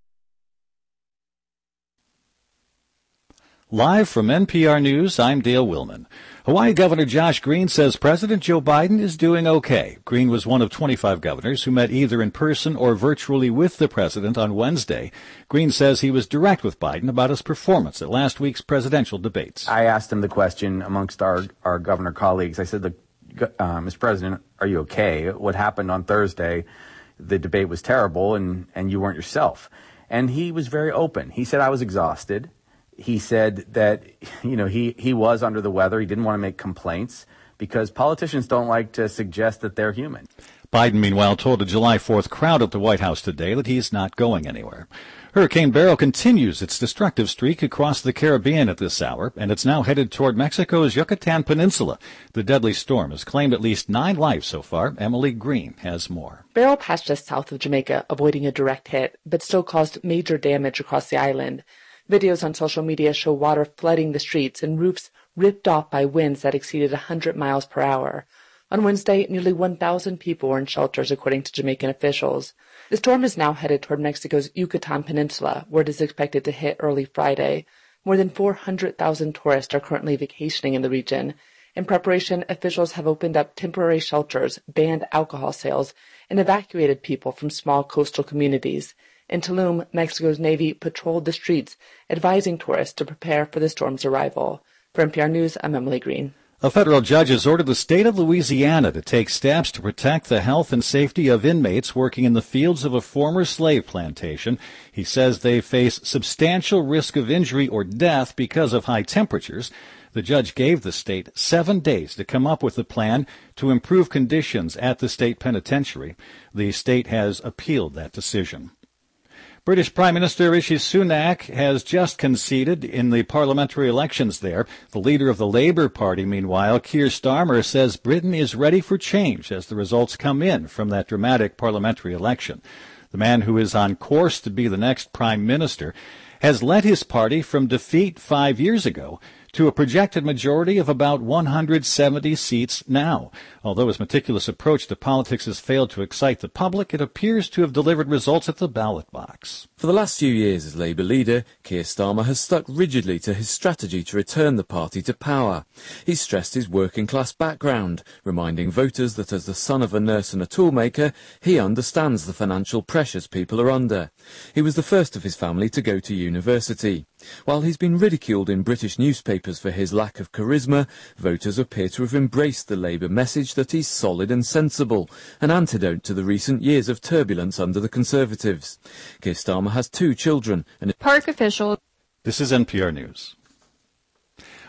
Live from N P R News, I'm Dale Willman. Hawaii Governor Josh Green says President Joe Biden is doing okay. Green was one of twenty-five governors who met either in person or virtually with the president on Wednesday. Green says he was direct with Biden about his performance at last week's presidential debates. I asked him the question amongst our, our governor colleagues. I said, Look, uh, Mister President, are you okay? What happened on Thursday, the debate was terrible and, and you weren't yourself. And he was very open. He said, I was exhausted. He said that, you know, he, he was under the weather. He didn't want to make complaints because politicians don't like to suggest that they're human. Biden, meanwhile, told a July fourth crowd at the White House today that he's not going anywhere. Hurricane Beryl continues its destructive streak across the Caribbean at this hour, and it's now headed toward Mexico's Yucatan Peninsula. The deadly storm has claimed at least nine lives so far. Emily Green has more. Beryl passed just south of Jamaica, avoiding a direct hit, but still caused major damage across the island. Videos on social media show water flooding the streets and roofs ripped off by winds that exceeded one hundred miles per hour. On Wednesday, nearly one thousand people were in shelters, according to Jamaican officials. The storm is now headed toward Mexico's Yucatan Peninsula, where it is expected to hit early Friday. More than four hundred thousand tourists are currently vacationing in the region. In preparation, officials have opened up temporary shelters, banned alcohol sales, and evacuated people from small coastal communities. In Tulum, Mexico's Navy patrolled the streets, advising tourists to prepare for the storm's arrival. For N P R News, I'm Emily Green. A federal judge has ordered the state of Louisiana to take steps to protect the health and safety of inmates working in the fields of a former slave plantation. He says they face substantial risk of injury or death because of high temperatures. The judge gave the state seven days to come up with a plan to improve conditions at the state penitentiary. The state has appealed that decision. British Prime Minister Rishi Sunak has just conceded in the parliamentary elections there. The leader of the Labour Party, meanwhile, Keir Starmer, says Britain is ready for change as the results come in from that dramatic parliamentary election. The man who is on course to be the next Prime Minister has led his party from defeat five years ago to a projected majority of about one hundred seventy seats now. Although his meticulous approach to politics has failed to excite the public, it appears to have delivered results at the ballot box. For the last few years as Labour leader, Keir Starmer has stuck rigidly to his strategy to return the party to power. He's stressed his working-class background, reminding voters that as the son of a nurse and a toolmaker, he understands the financial pressures people are under. He was the first of his family to go to university. While he's been ridiculed in British newspapers for his lack of charisma, voters appear to have embraced the Labour message that he's solid and sensible, an antidote to the recent years of turbulence under the Conservatives. Keir Starmer has two children and park officials. This is N P R News.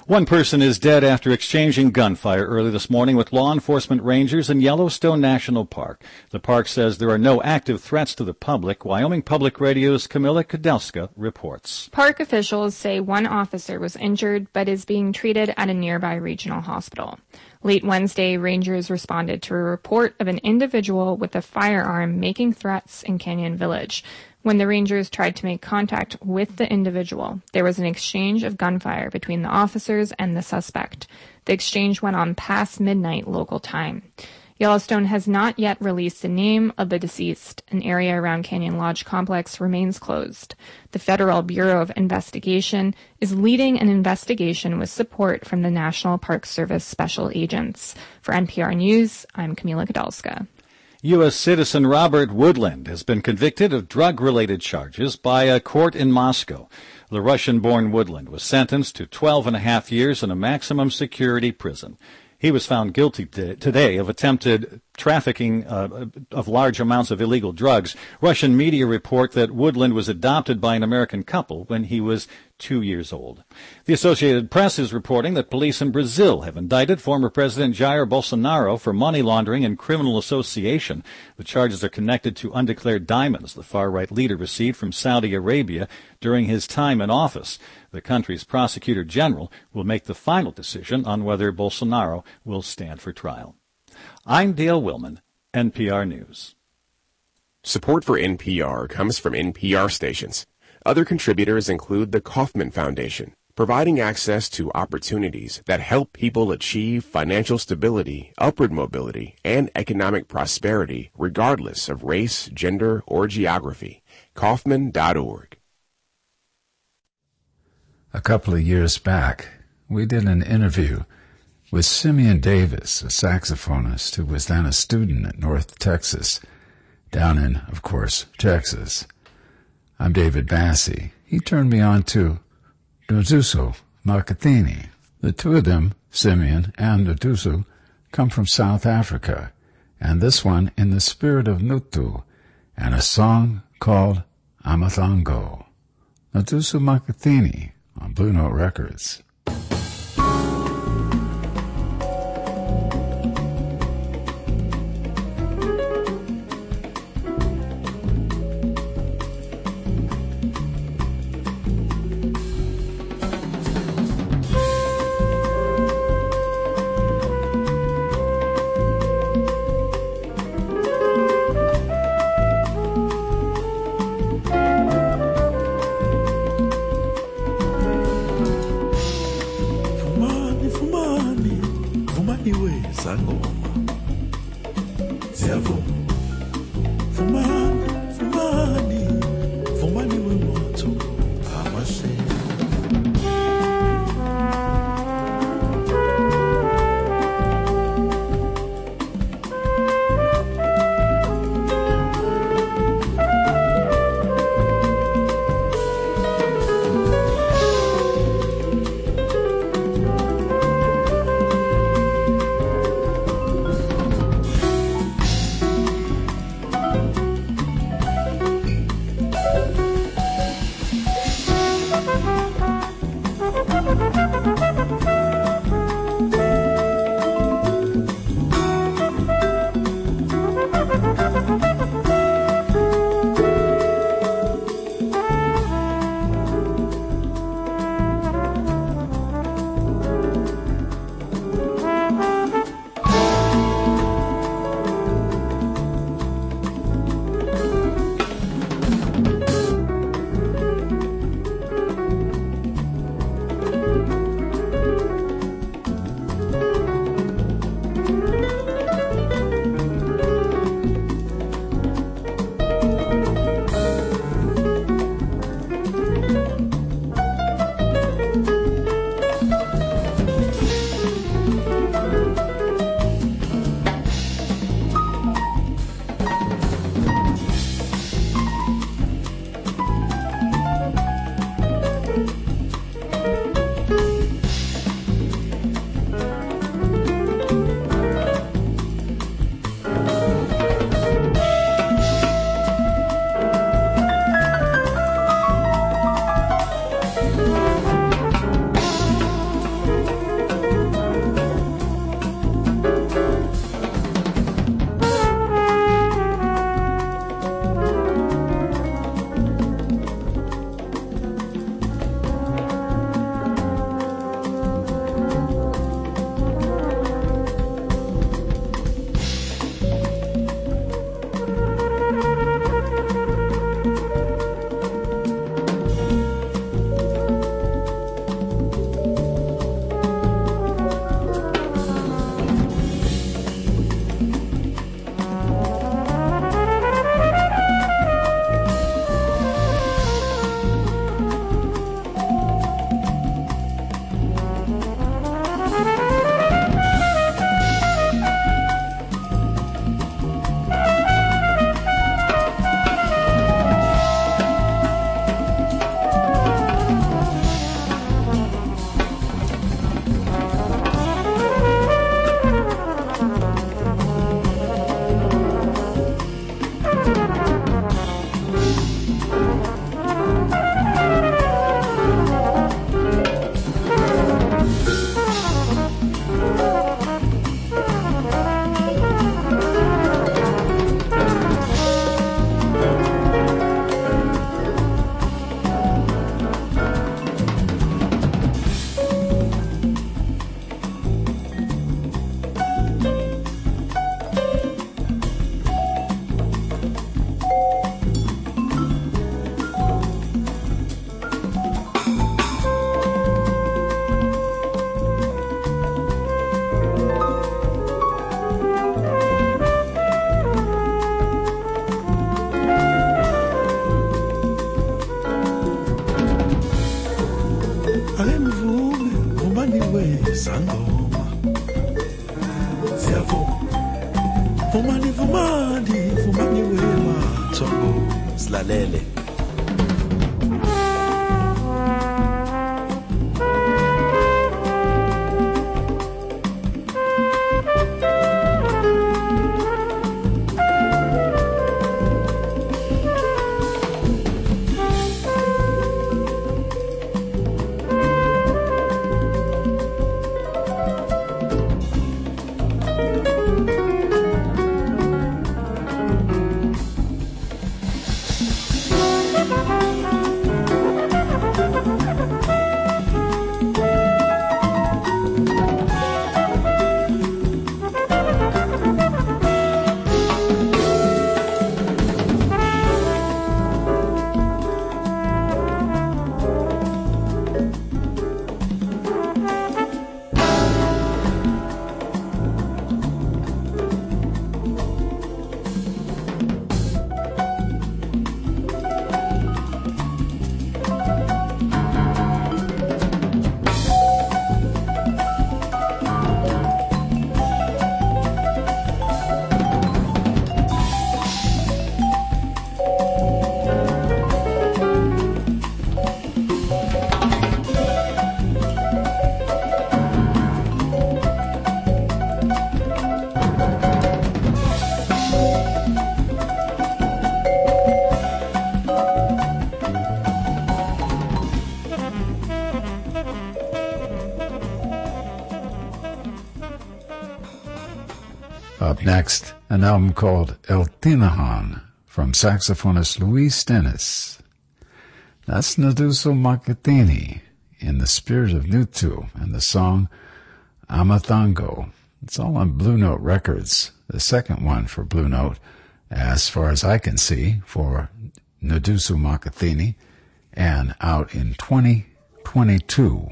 One person is dead after exchanging gunfire early this morning with law enforcement rangers in Yellowstone National Park. The park says there are no active threats to the public. Wyoming Public Radio's Camila Kudelska reports. Park officials say one officer was injured but is being treated at a nearby regional hospital. Late Wednesday, rangers responded to a report of an individual with a firearm making threats in Canyon Village. When the rangers tried to make contact with the individual, there was an exchange of gunfire between the officers and the suspect. The exchange went on past midnight local time. Yellowstone has not yet released the name of the deceased. An area around Canyon Lodge complex remains closed. The Federal Bureau of Investigation is leading an investigation with support from the National Park Service special agents. For N P R News, I'm Camila Kudelska. U S citizen Robert Woodland has been convicted of drug-related charges by a court in Moscow. The Russian-born Woodland was sentenced to twelve and a half years in a maximum security prison. He was found guilty today of attempted trafficking uh, of large amounts of illegal drugs. Russian media report that Woodland was adopted by an American couple when he was two years old. The Associated Press is reporting that police in Brazil have indicted former President Jair Bolsonaro for money laundering and criminal association. The charges are connected to undeclared diamonds the far-right leader received from Saudi Arabia during his time in office. The country's prosecutor general will make the final decision on whether Bolsonaro will stand for trial. I'm Dale Willman, N P R News. Support for N P R comes from N P R stations. Other contributors include the Kauffman Foundation, providing access to opportunities that help people achieve financial stability, upward mobility, and economic prosperity regardless of race, gender, or geography. Kauffman dot org. A couple of years back, we did an interview with Simeon Davis, a saxophonist who was then a student at North Texas, down in, of course, Texas. I'm David Bassey. He turned me on to Nduduso Makathini. The two of them, Simeon and Nduduso, come from South Africa, and this one in the spirit of Nutu, and a song called Amathango. Nduduso Makathini on Blue Note Records. silalele. Up next, an album called El Tinahan from saxophonist Luis Stennis. That's Naduso Makatini in the spirit of Nutu and the song Amatango. It's all on Blue Note Records, the second one for Blue Note, as far as I can see, for Naduso Makatini, and out in twenty twenty-two.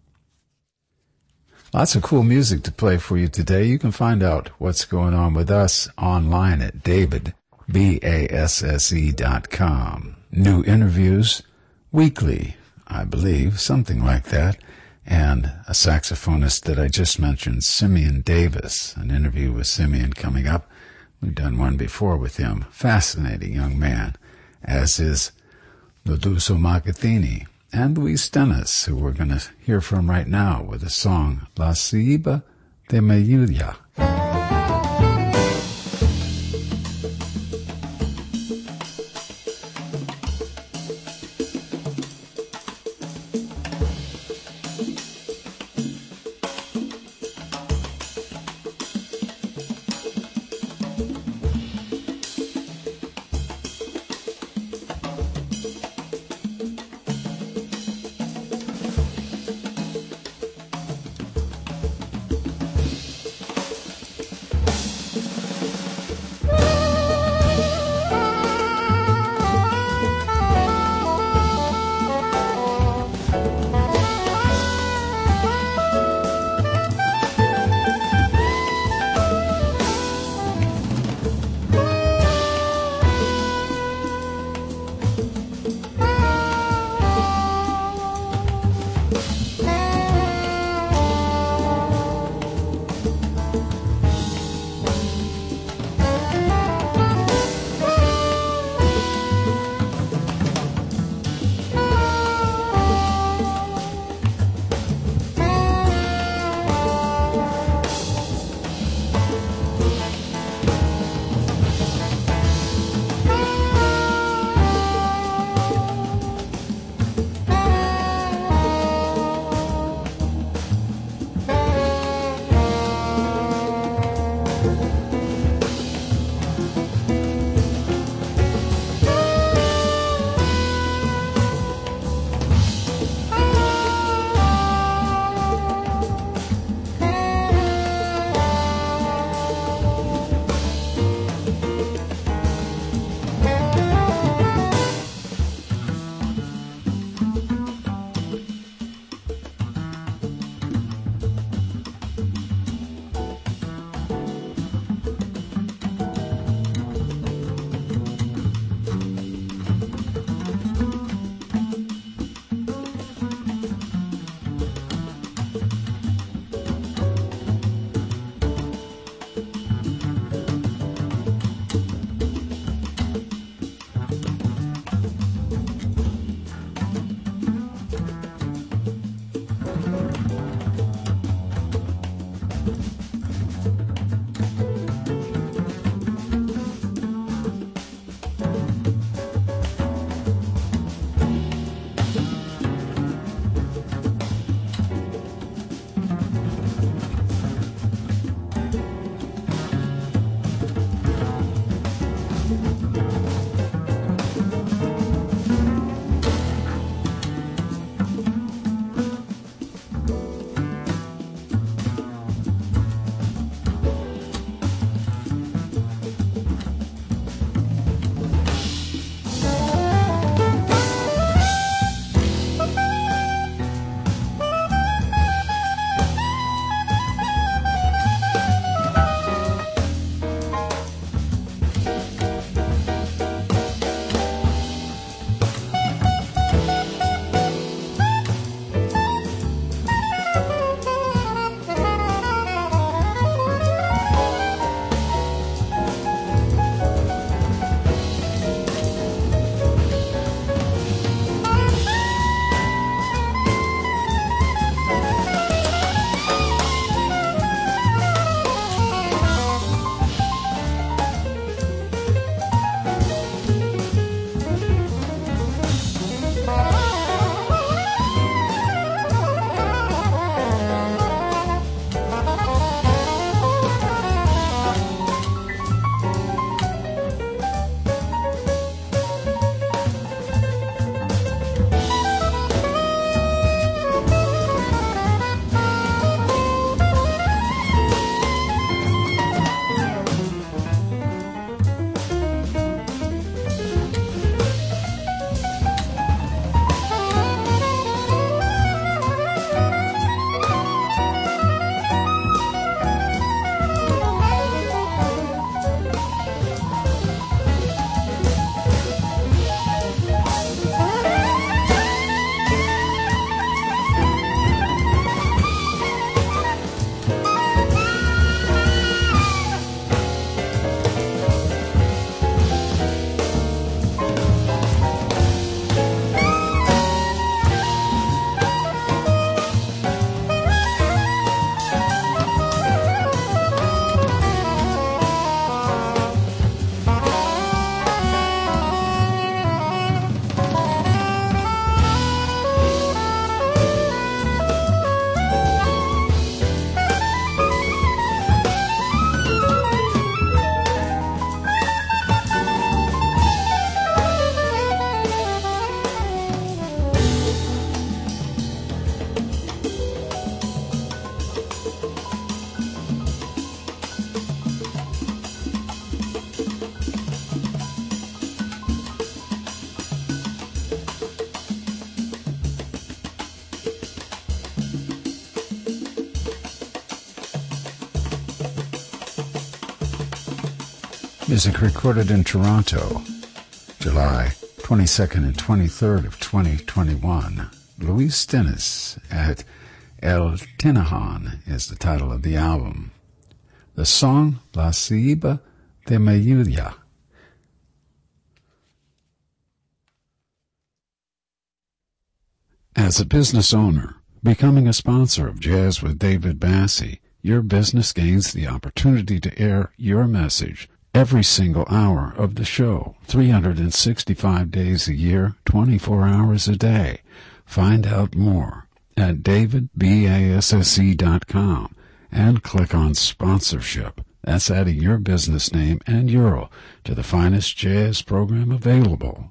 Lots of cool music to play for you today. You can find out what's going on with us online at David, B A S S E dot com. New interviews weekly, I believe, something like that. And a saxophonist that I just mentioned, Simeon Davis, an interview with Simeon coming up. We've done one before with him. Fascinating young man, as is Naduso Makatini. And Luis Stennis, who we're going to hear from right now with the song La Ceiba de Mayuya. Music recorded in Toronto, July twenty-second and twenty-third of twenty twenty-one. Luis Dennis at El Tinajan is the title of the album. The song La Ceiba de Mayuya. As a business owner, becoming a sponsor of Jazz with David Bassey, your business gains the opportunity to air your message every single hour of the show, three hundred sixty-five days a year, twenty-four hours a day. Find out more at david basse dot com and click on sponsorship. That's adding your business name and euro to the finest jazz program available.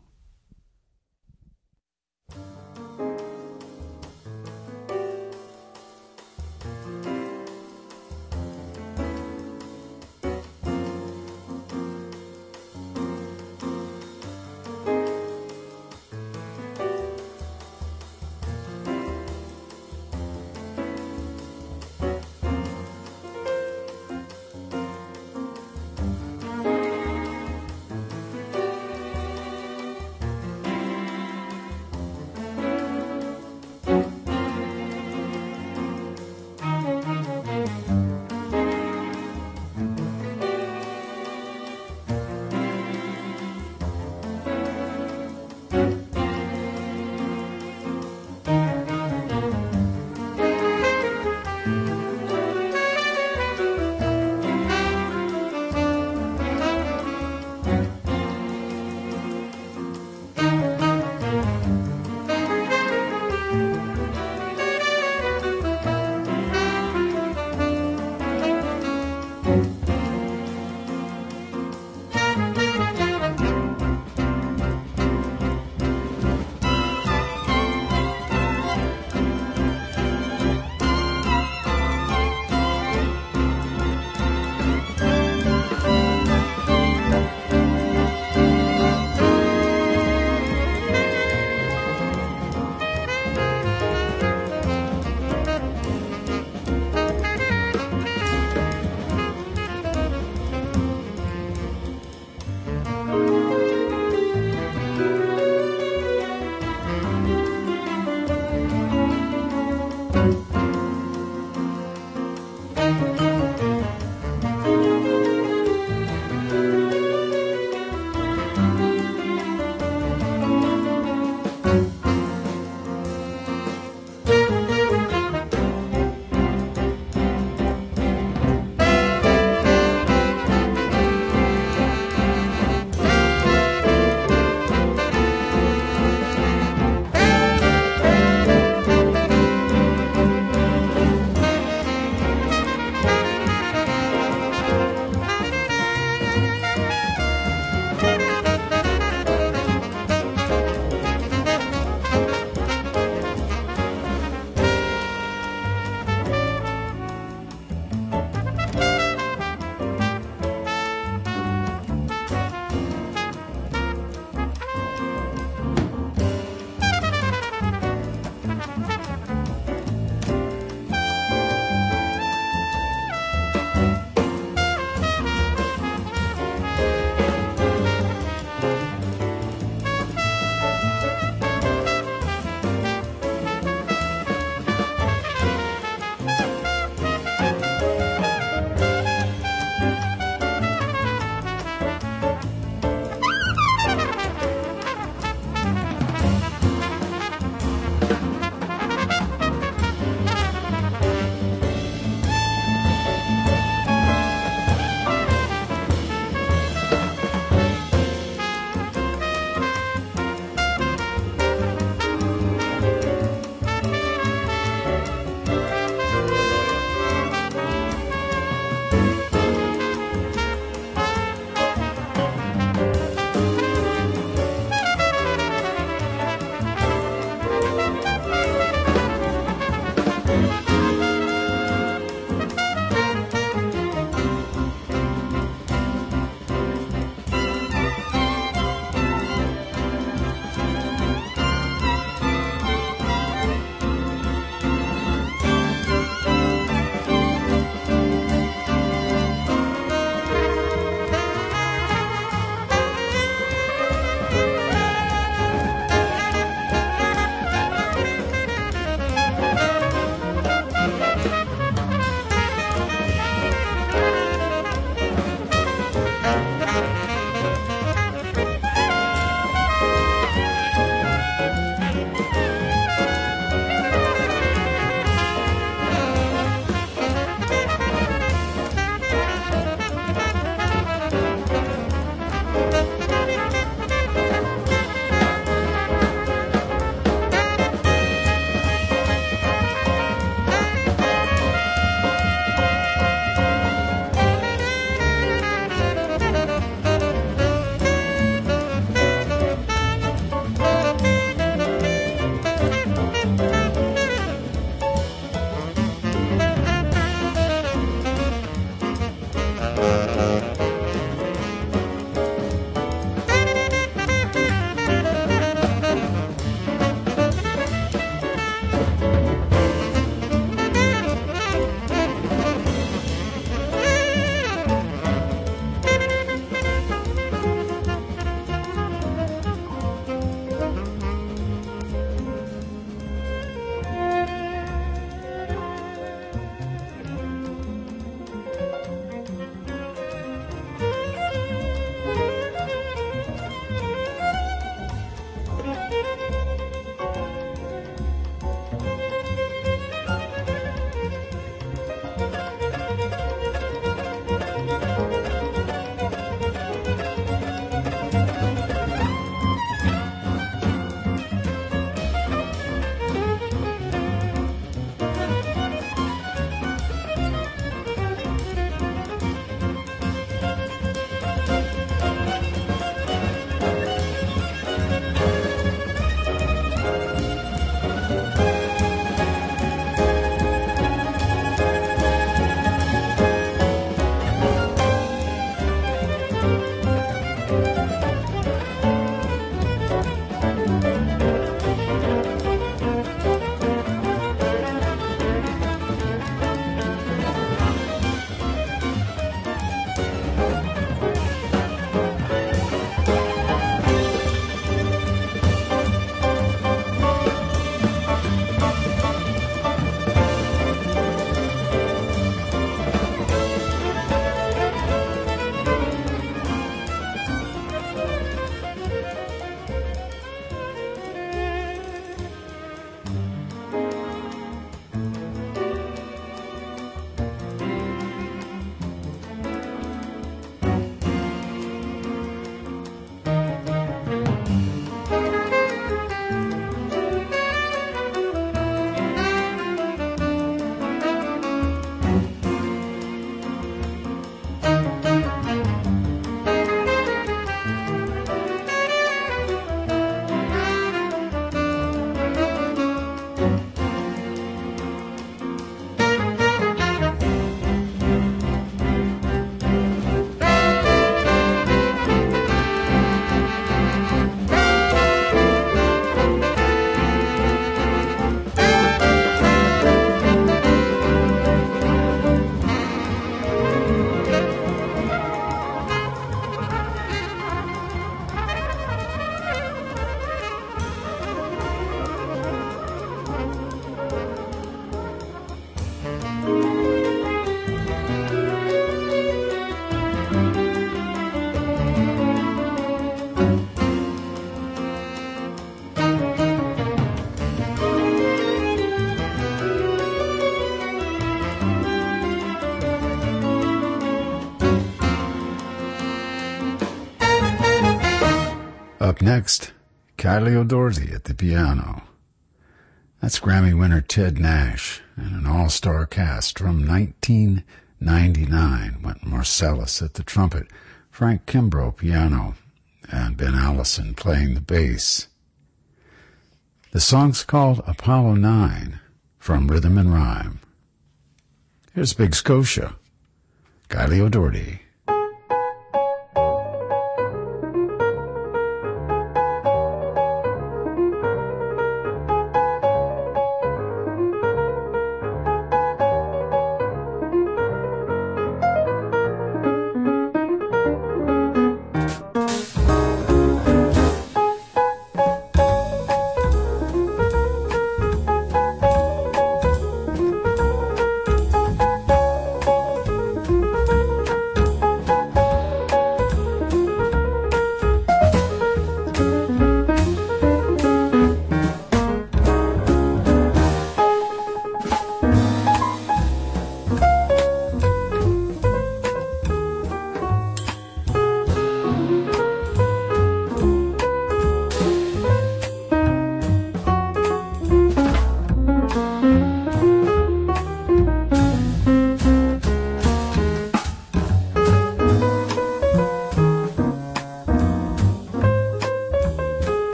Up next, Kylie O'Doherty at the piano. That's Grammy winner Ted Nash and an all-star cast from nineteen ninety-nine. Wynton Marsalis at the trumpet, Frank Kimbrough piano, and Ben Allison playing the bass. The song's called Apollo nine from Rhythm and Rhyme. Here's Big Scotia, Kylie O'Doherty.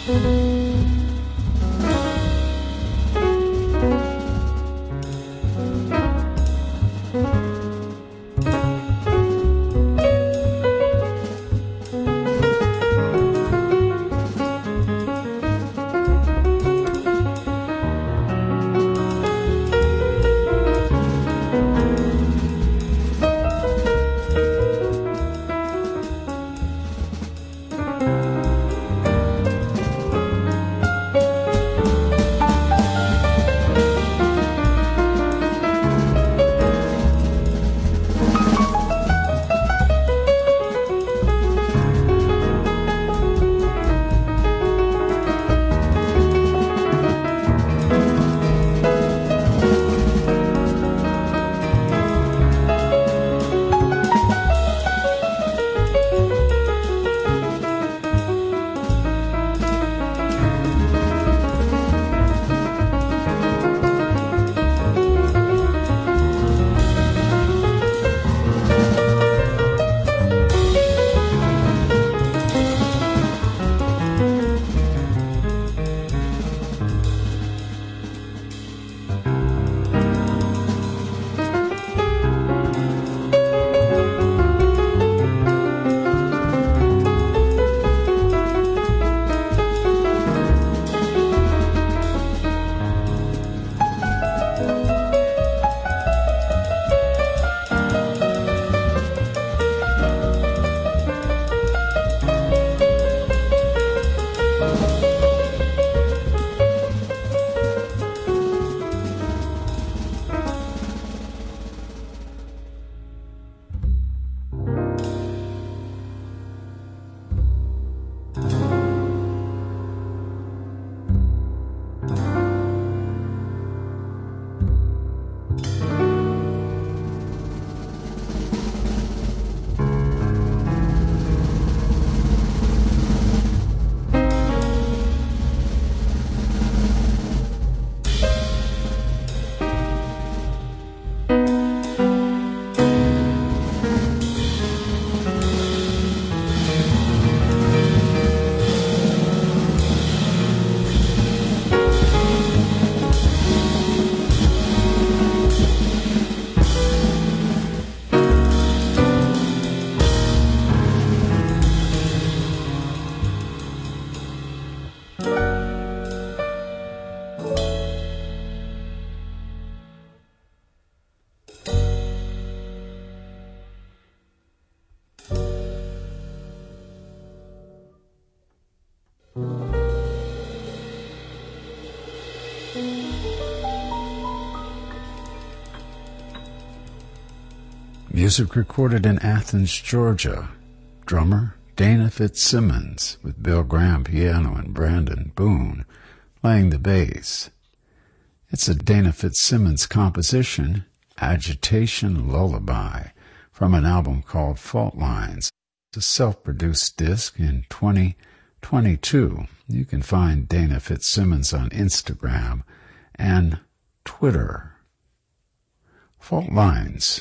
Music recorded in Athens, Georgia. Drummer Dana Fitzsimmons, with Bill Graham piano and Brandon Boone playing the bass. It's a Dana Fitzsimmons composition, Agitation Lullaby, from an album called Fault Lines. It's a self-produced disc in twenty twenty-two. You can find Dana Fitzsimmons on Instagram and Twitter. Fault Lines.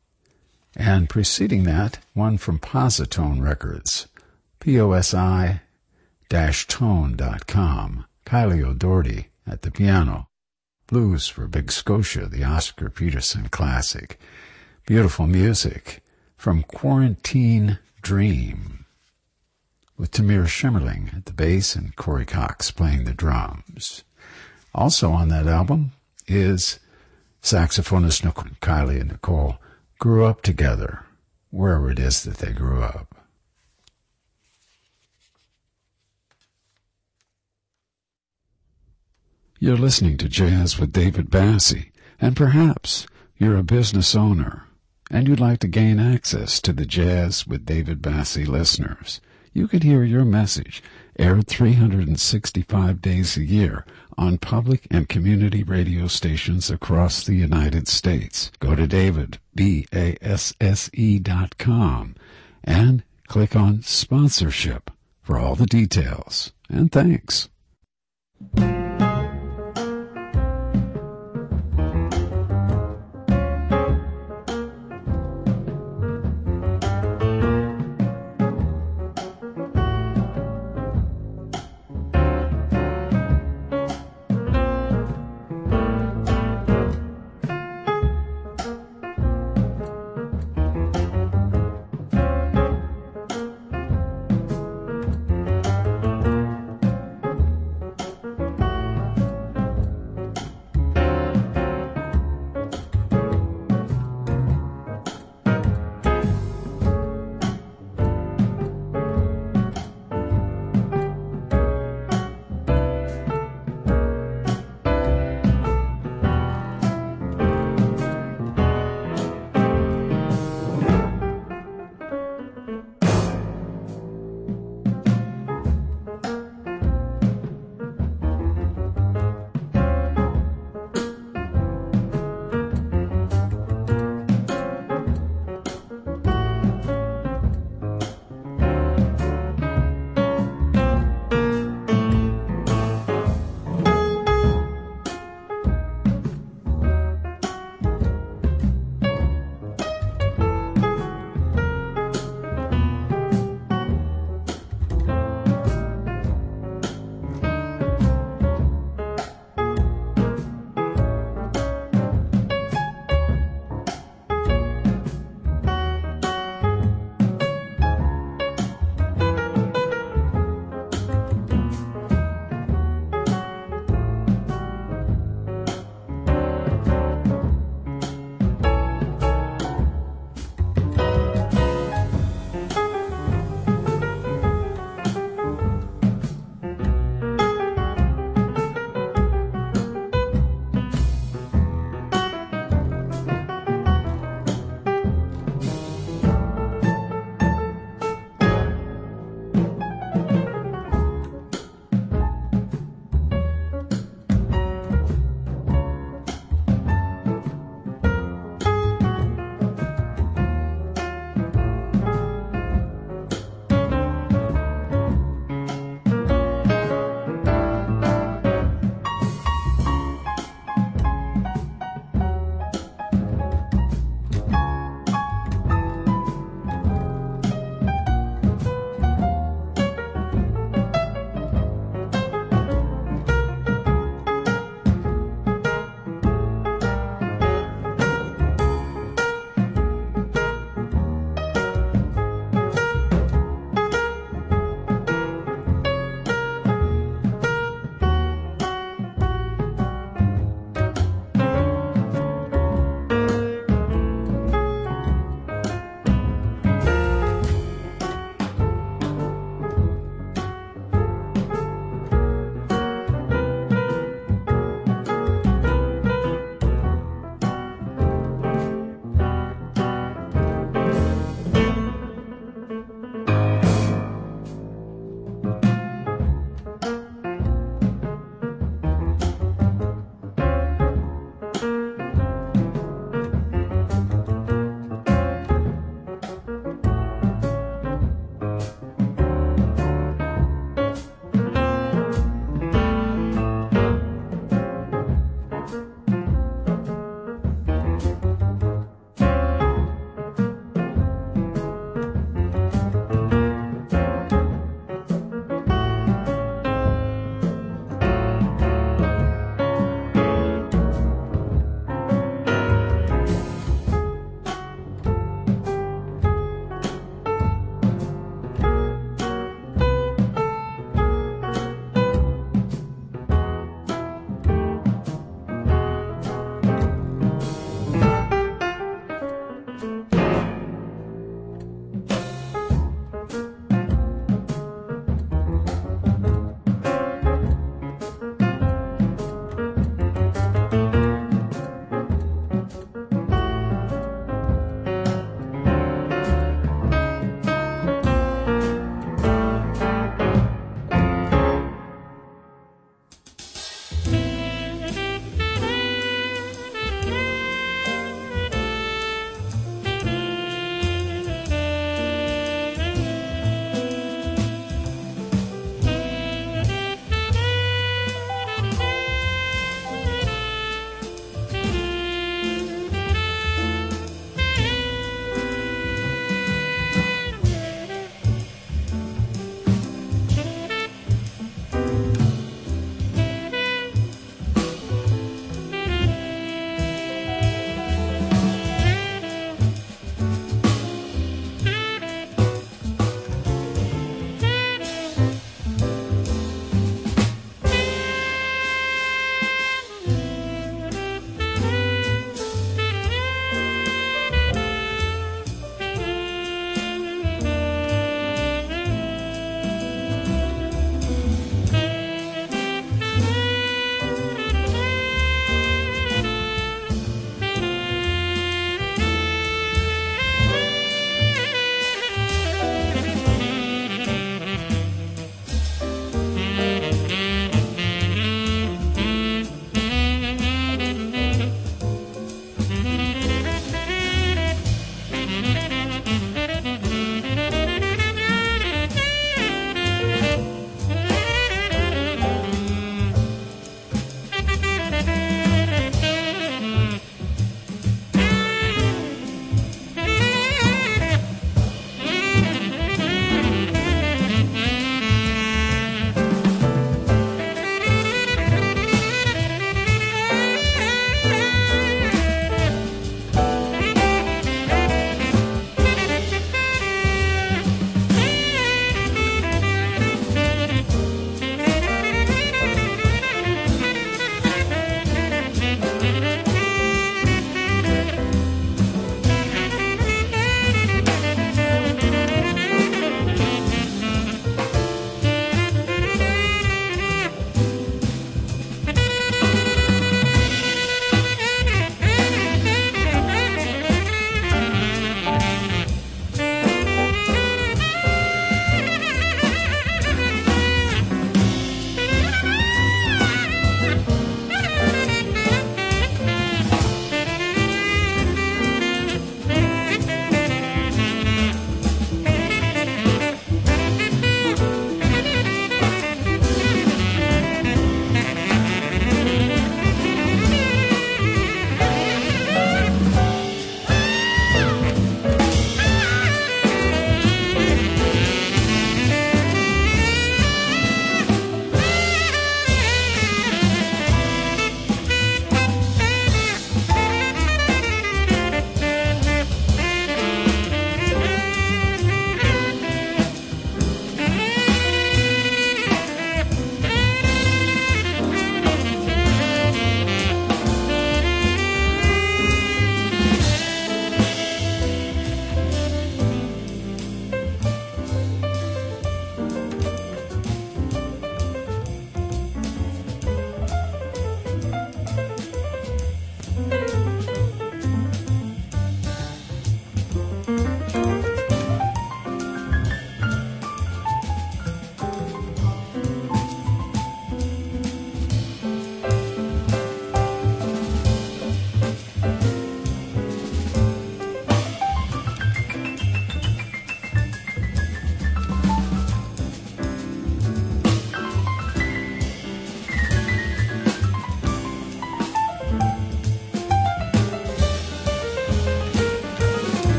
And preceding that, one from Positone Records, P O S I tone dot com, Kylie O'Doherty at the piano. Blues for Big Scotia, the Oscar Peterson classic. Beautiful music from Quarantine Dream, with Tamir Schimmerling at the bass and Corey Cox playing the drums. Also on that album is saxophonist Nicole, Kylie and Nicole grew up together, wherever it is that they grew up. You're listening to Jazz with David Bassie, and perhaps you're a business owner and you'd like to gain access to the Jazz with David Bassie listeners. You can hear your message aired three hundred sixty-five days a year on public and community radio stations across the United States. Go to David, B A S S E dot com and click on Sponsorship for all the details. And thanks.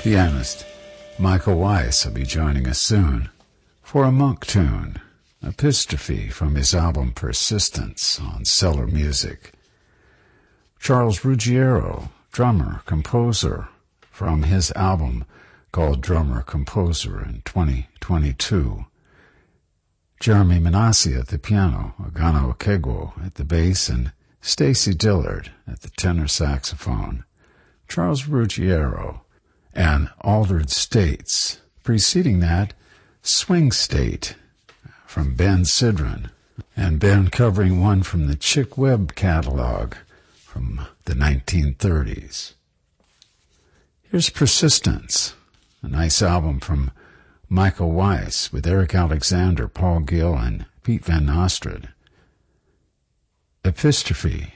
Pianist Michael Weiss will be joining us soon for a monk tune, Epistrophe from his album Persistence on Cellar Music. Charles Ruggiero, drummer, composer, from his album called Drummer Composer in twenty twenty-two. Jeremy Manassi at the piano, Agano Okegwo at the bass, and Stacy Dillard at the tenor saxophone. Charles Ruggiero and Altered States. Preceding that, Swing State from Ben Sidran, and Ben covering one from the Chick Webb catalog from the nineteen thirties. Here's Persistence, a nice album from Michael Weiss with Eric Alexander, Paul Gill, and Pete Van Nostrand. Epistrophe.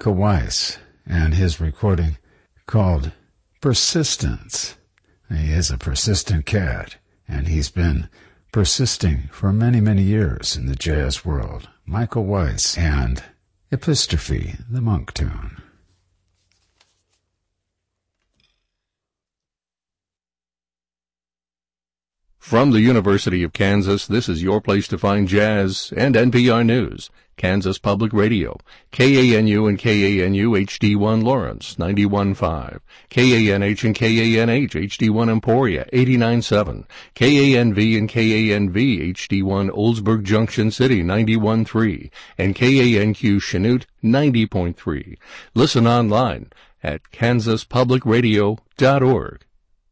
Michael Weiss and his recording called Persistence. He is a persistent cat, and he's been persisting for many, many years in the jazz world. Michael Weiss and Epistrophe, the Monk tune. From the University of Kansas, this is your place to find jazz and N P R News. Kansas Public Radio, K A N U and K A N U H D one Lawrence, ninety-one point five, K A N H and K A N H H D one Emporia, eighty-nine point seven, K A N V and K A N V H D one Oldsburg Junction City, ninety-one point three, and K A N Q Chanute, ninety point three. Listen online at kansas public radio dot org.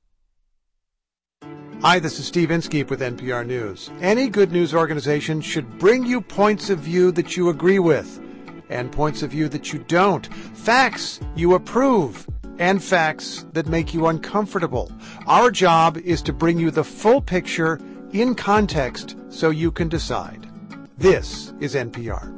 Hi, this is Steve Inskeep with N P R News. Any good news organization should bring you points of view that you agree with and points of view that you don't, facts you approve, and facts that make you uncomfortable. Our job is to bring you the full picture in context so you can decide. This is N P R.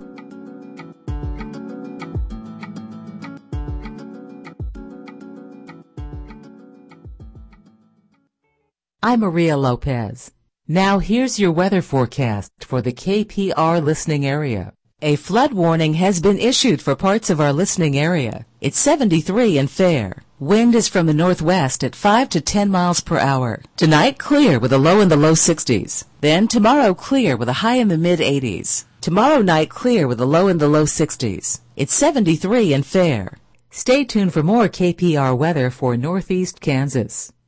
I'm Maria Lopez. Now here's your weather forecast for the K P R listening area. A flood warning has been issued for parts of our listening area. It's seventy-three and fair. Wind is from the northwest at five to ten miles per hour. Tonight, clear with a low in the low sixties. Then tomorrow, clear with a high in the mid eighties. Tomorrow night, clear with a low in the low sixties. It's seventy-three and fair. Stay tuned for more K P R weather for Northeast Kansas.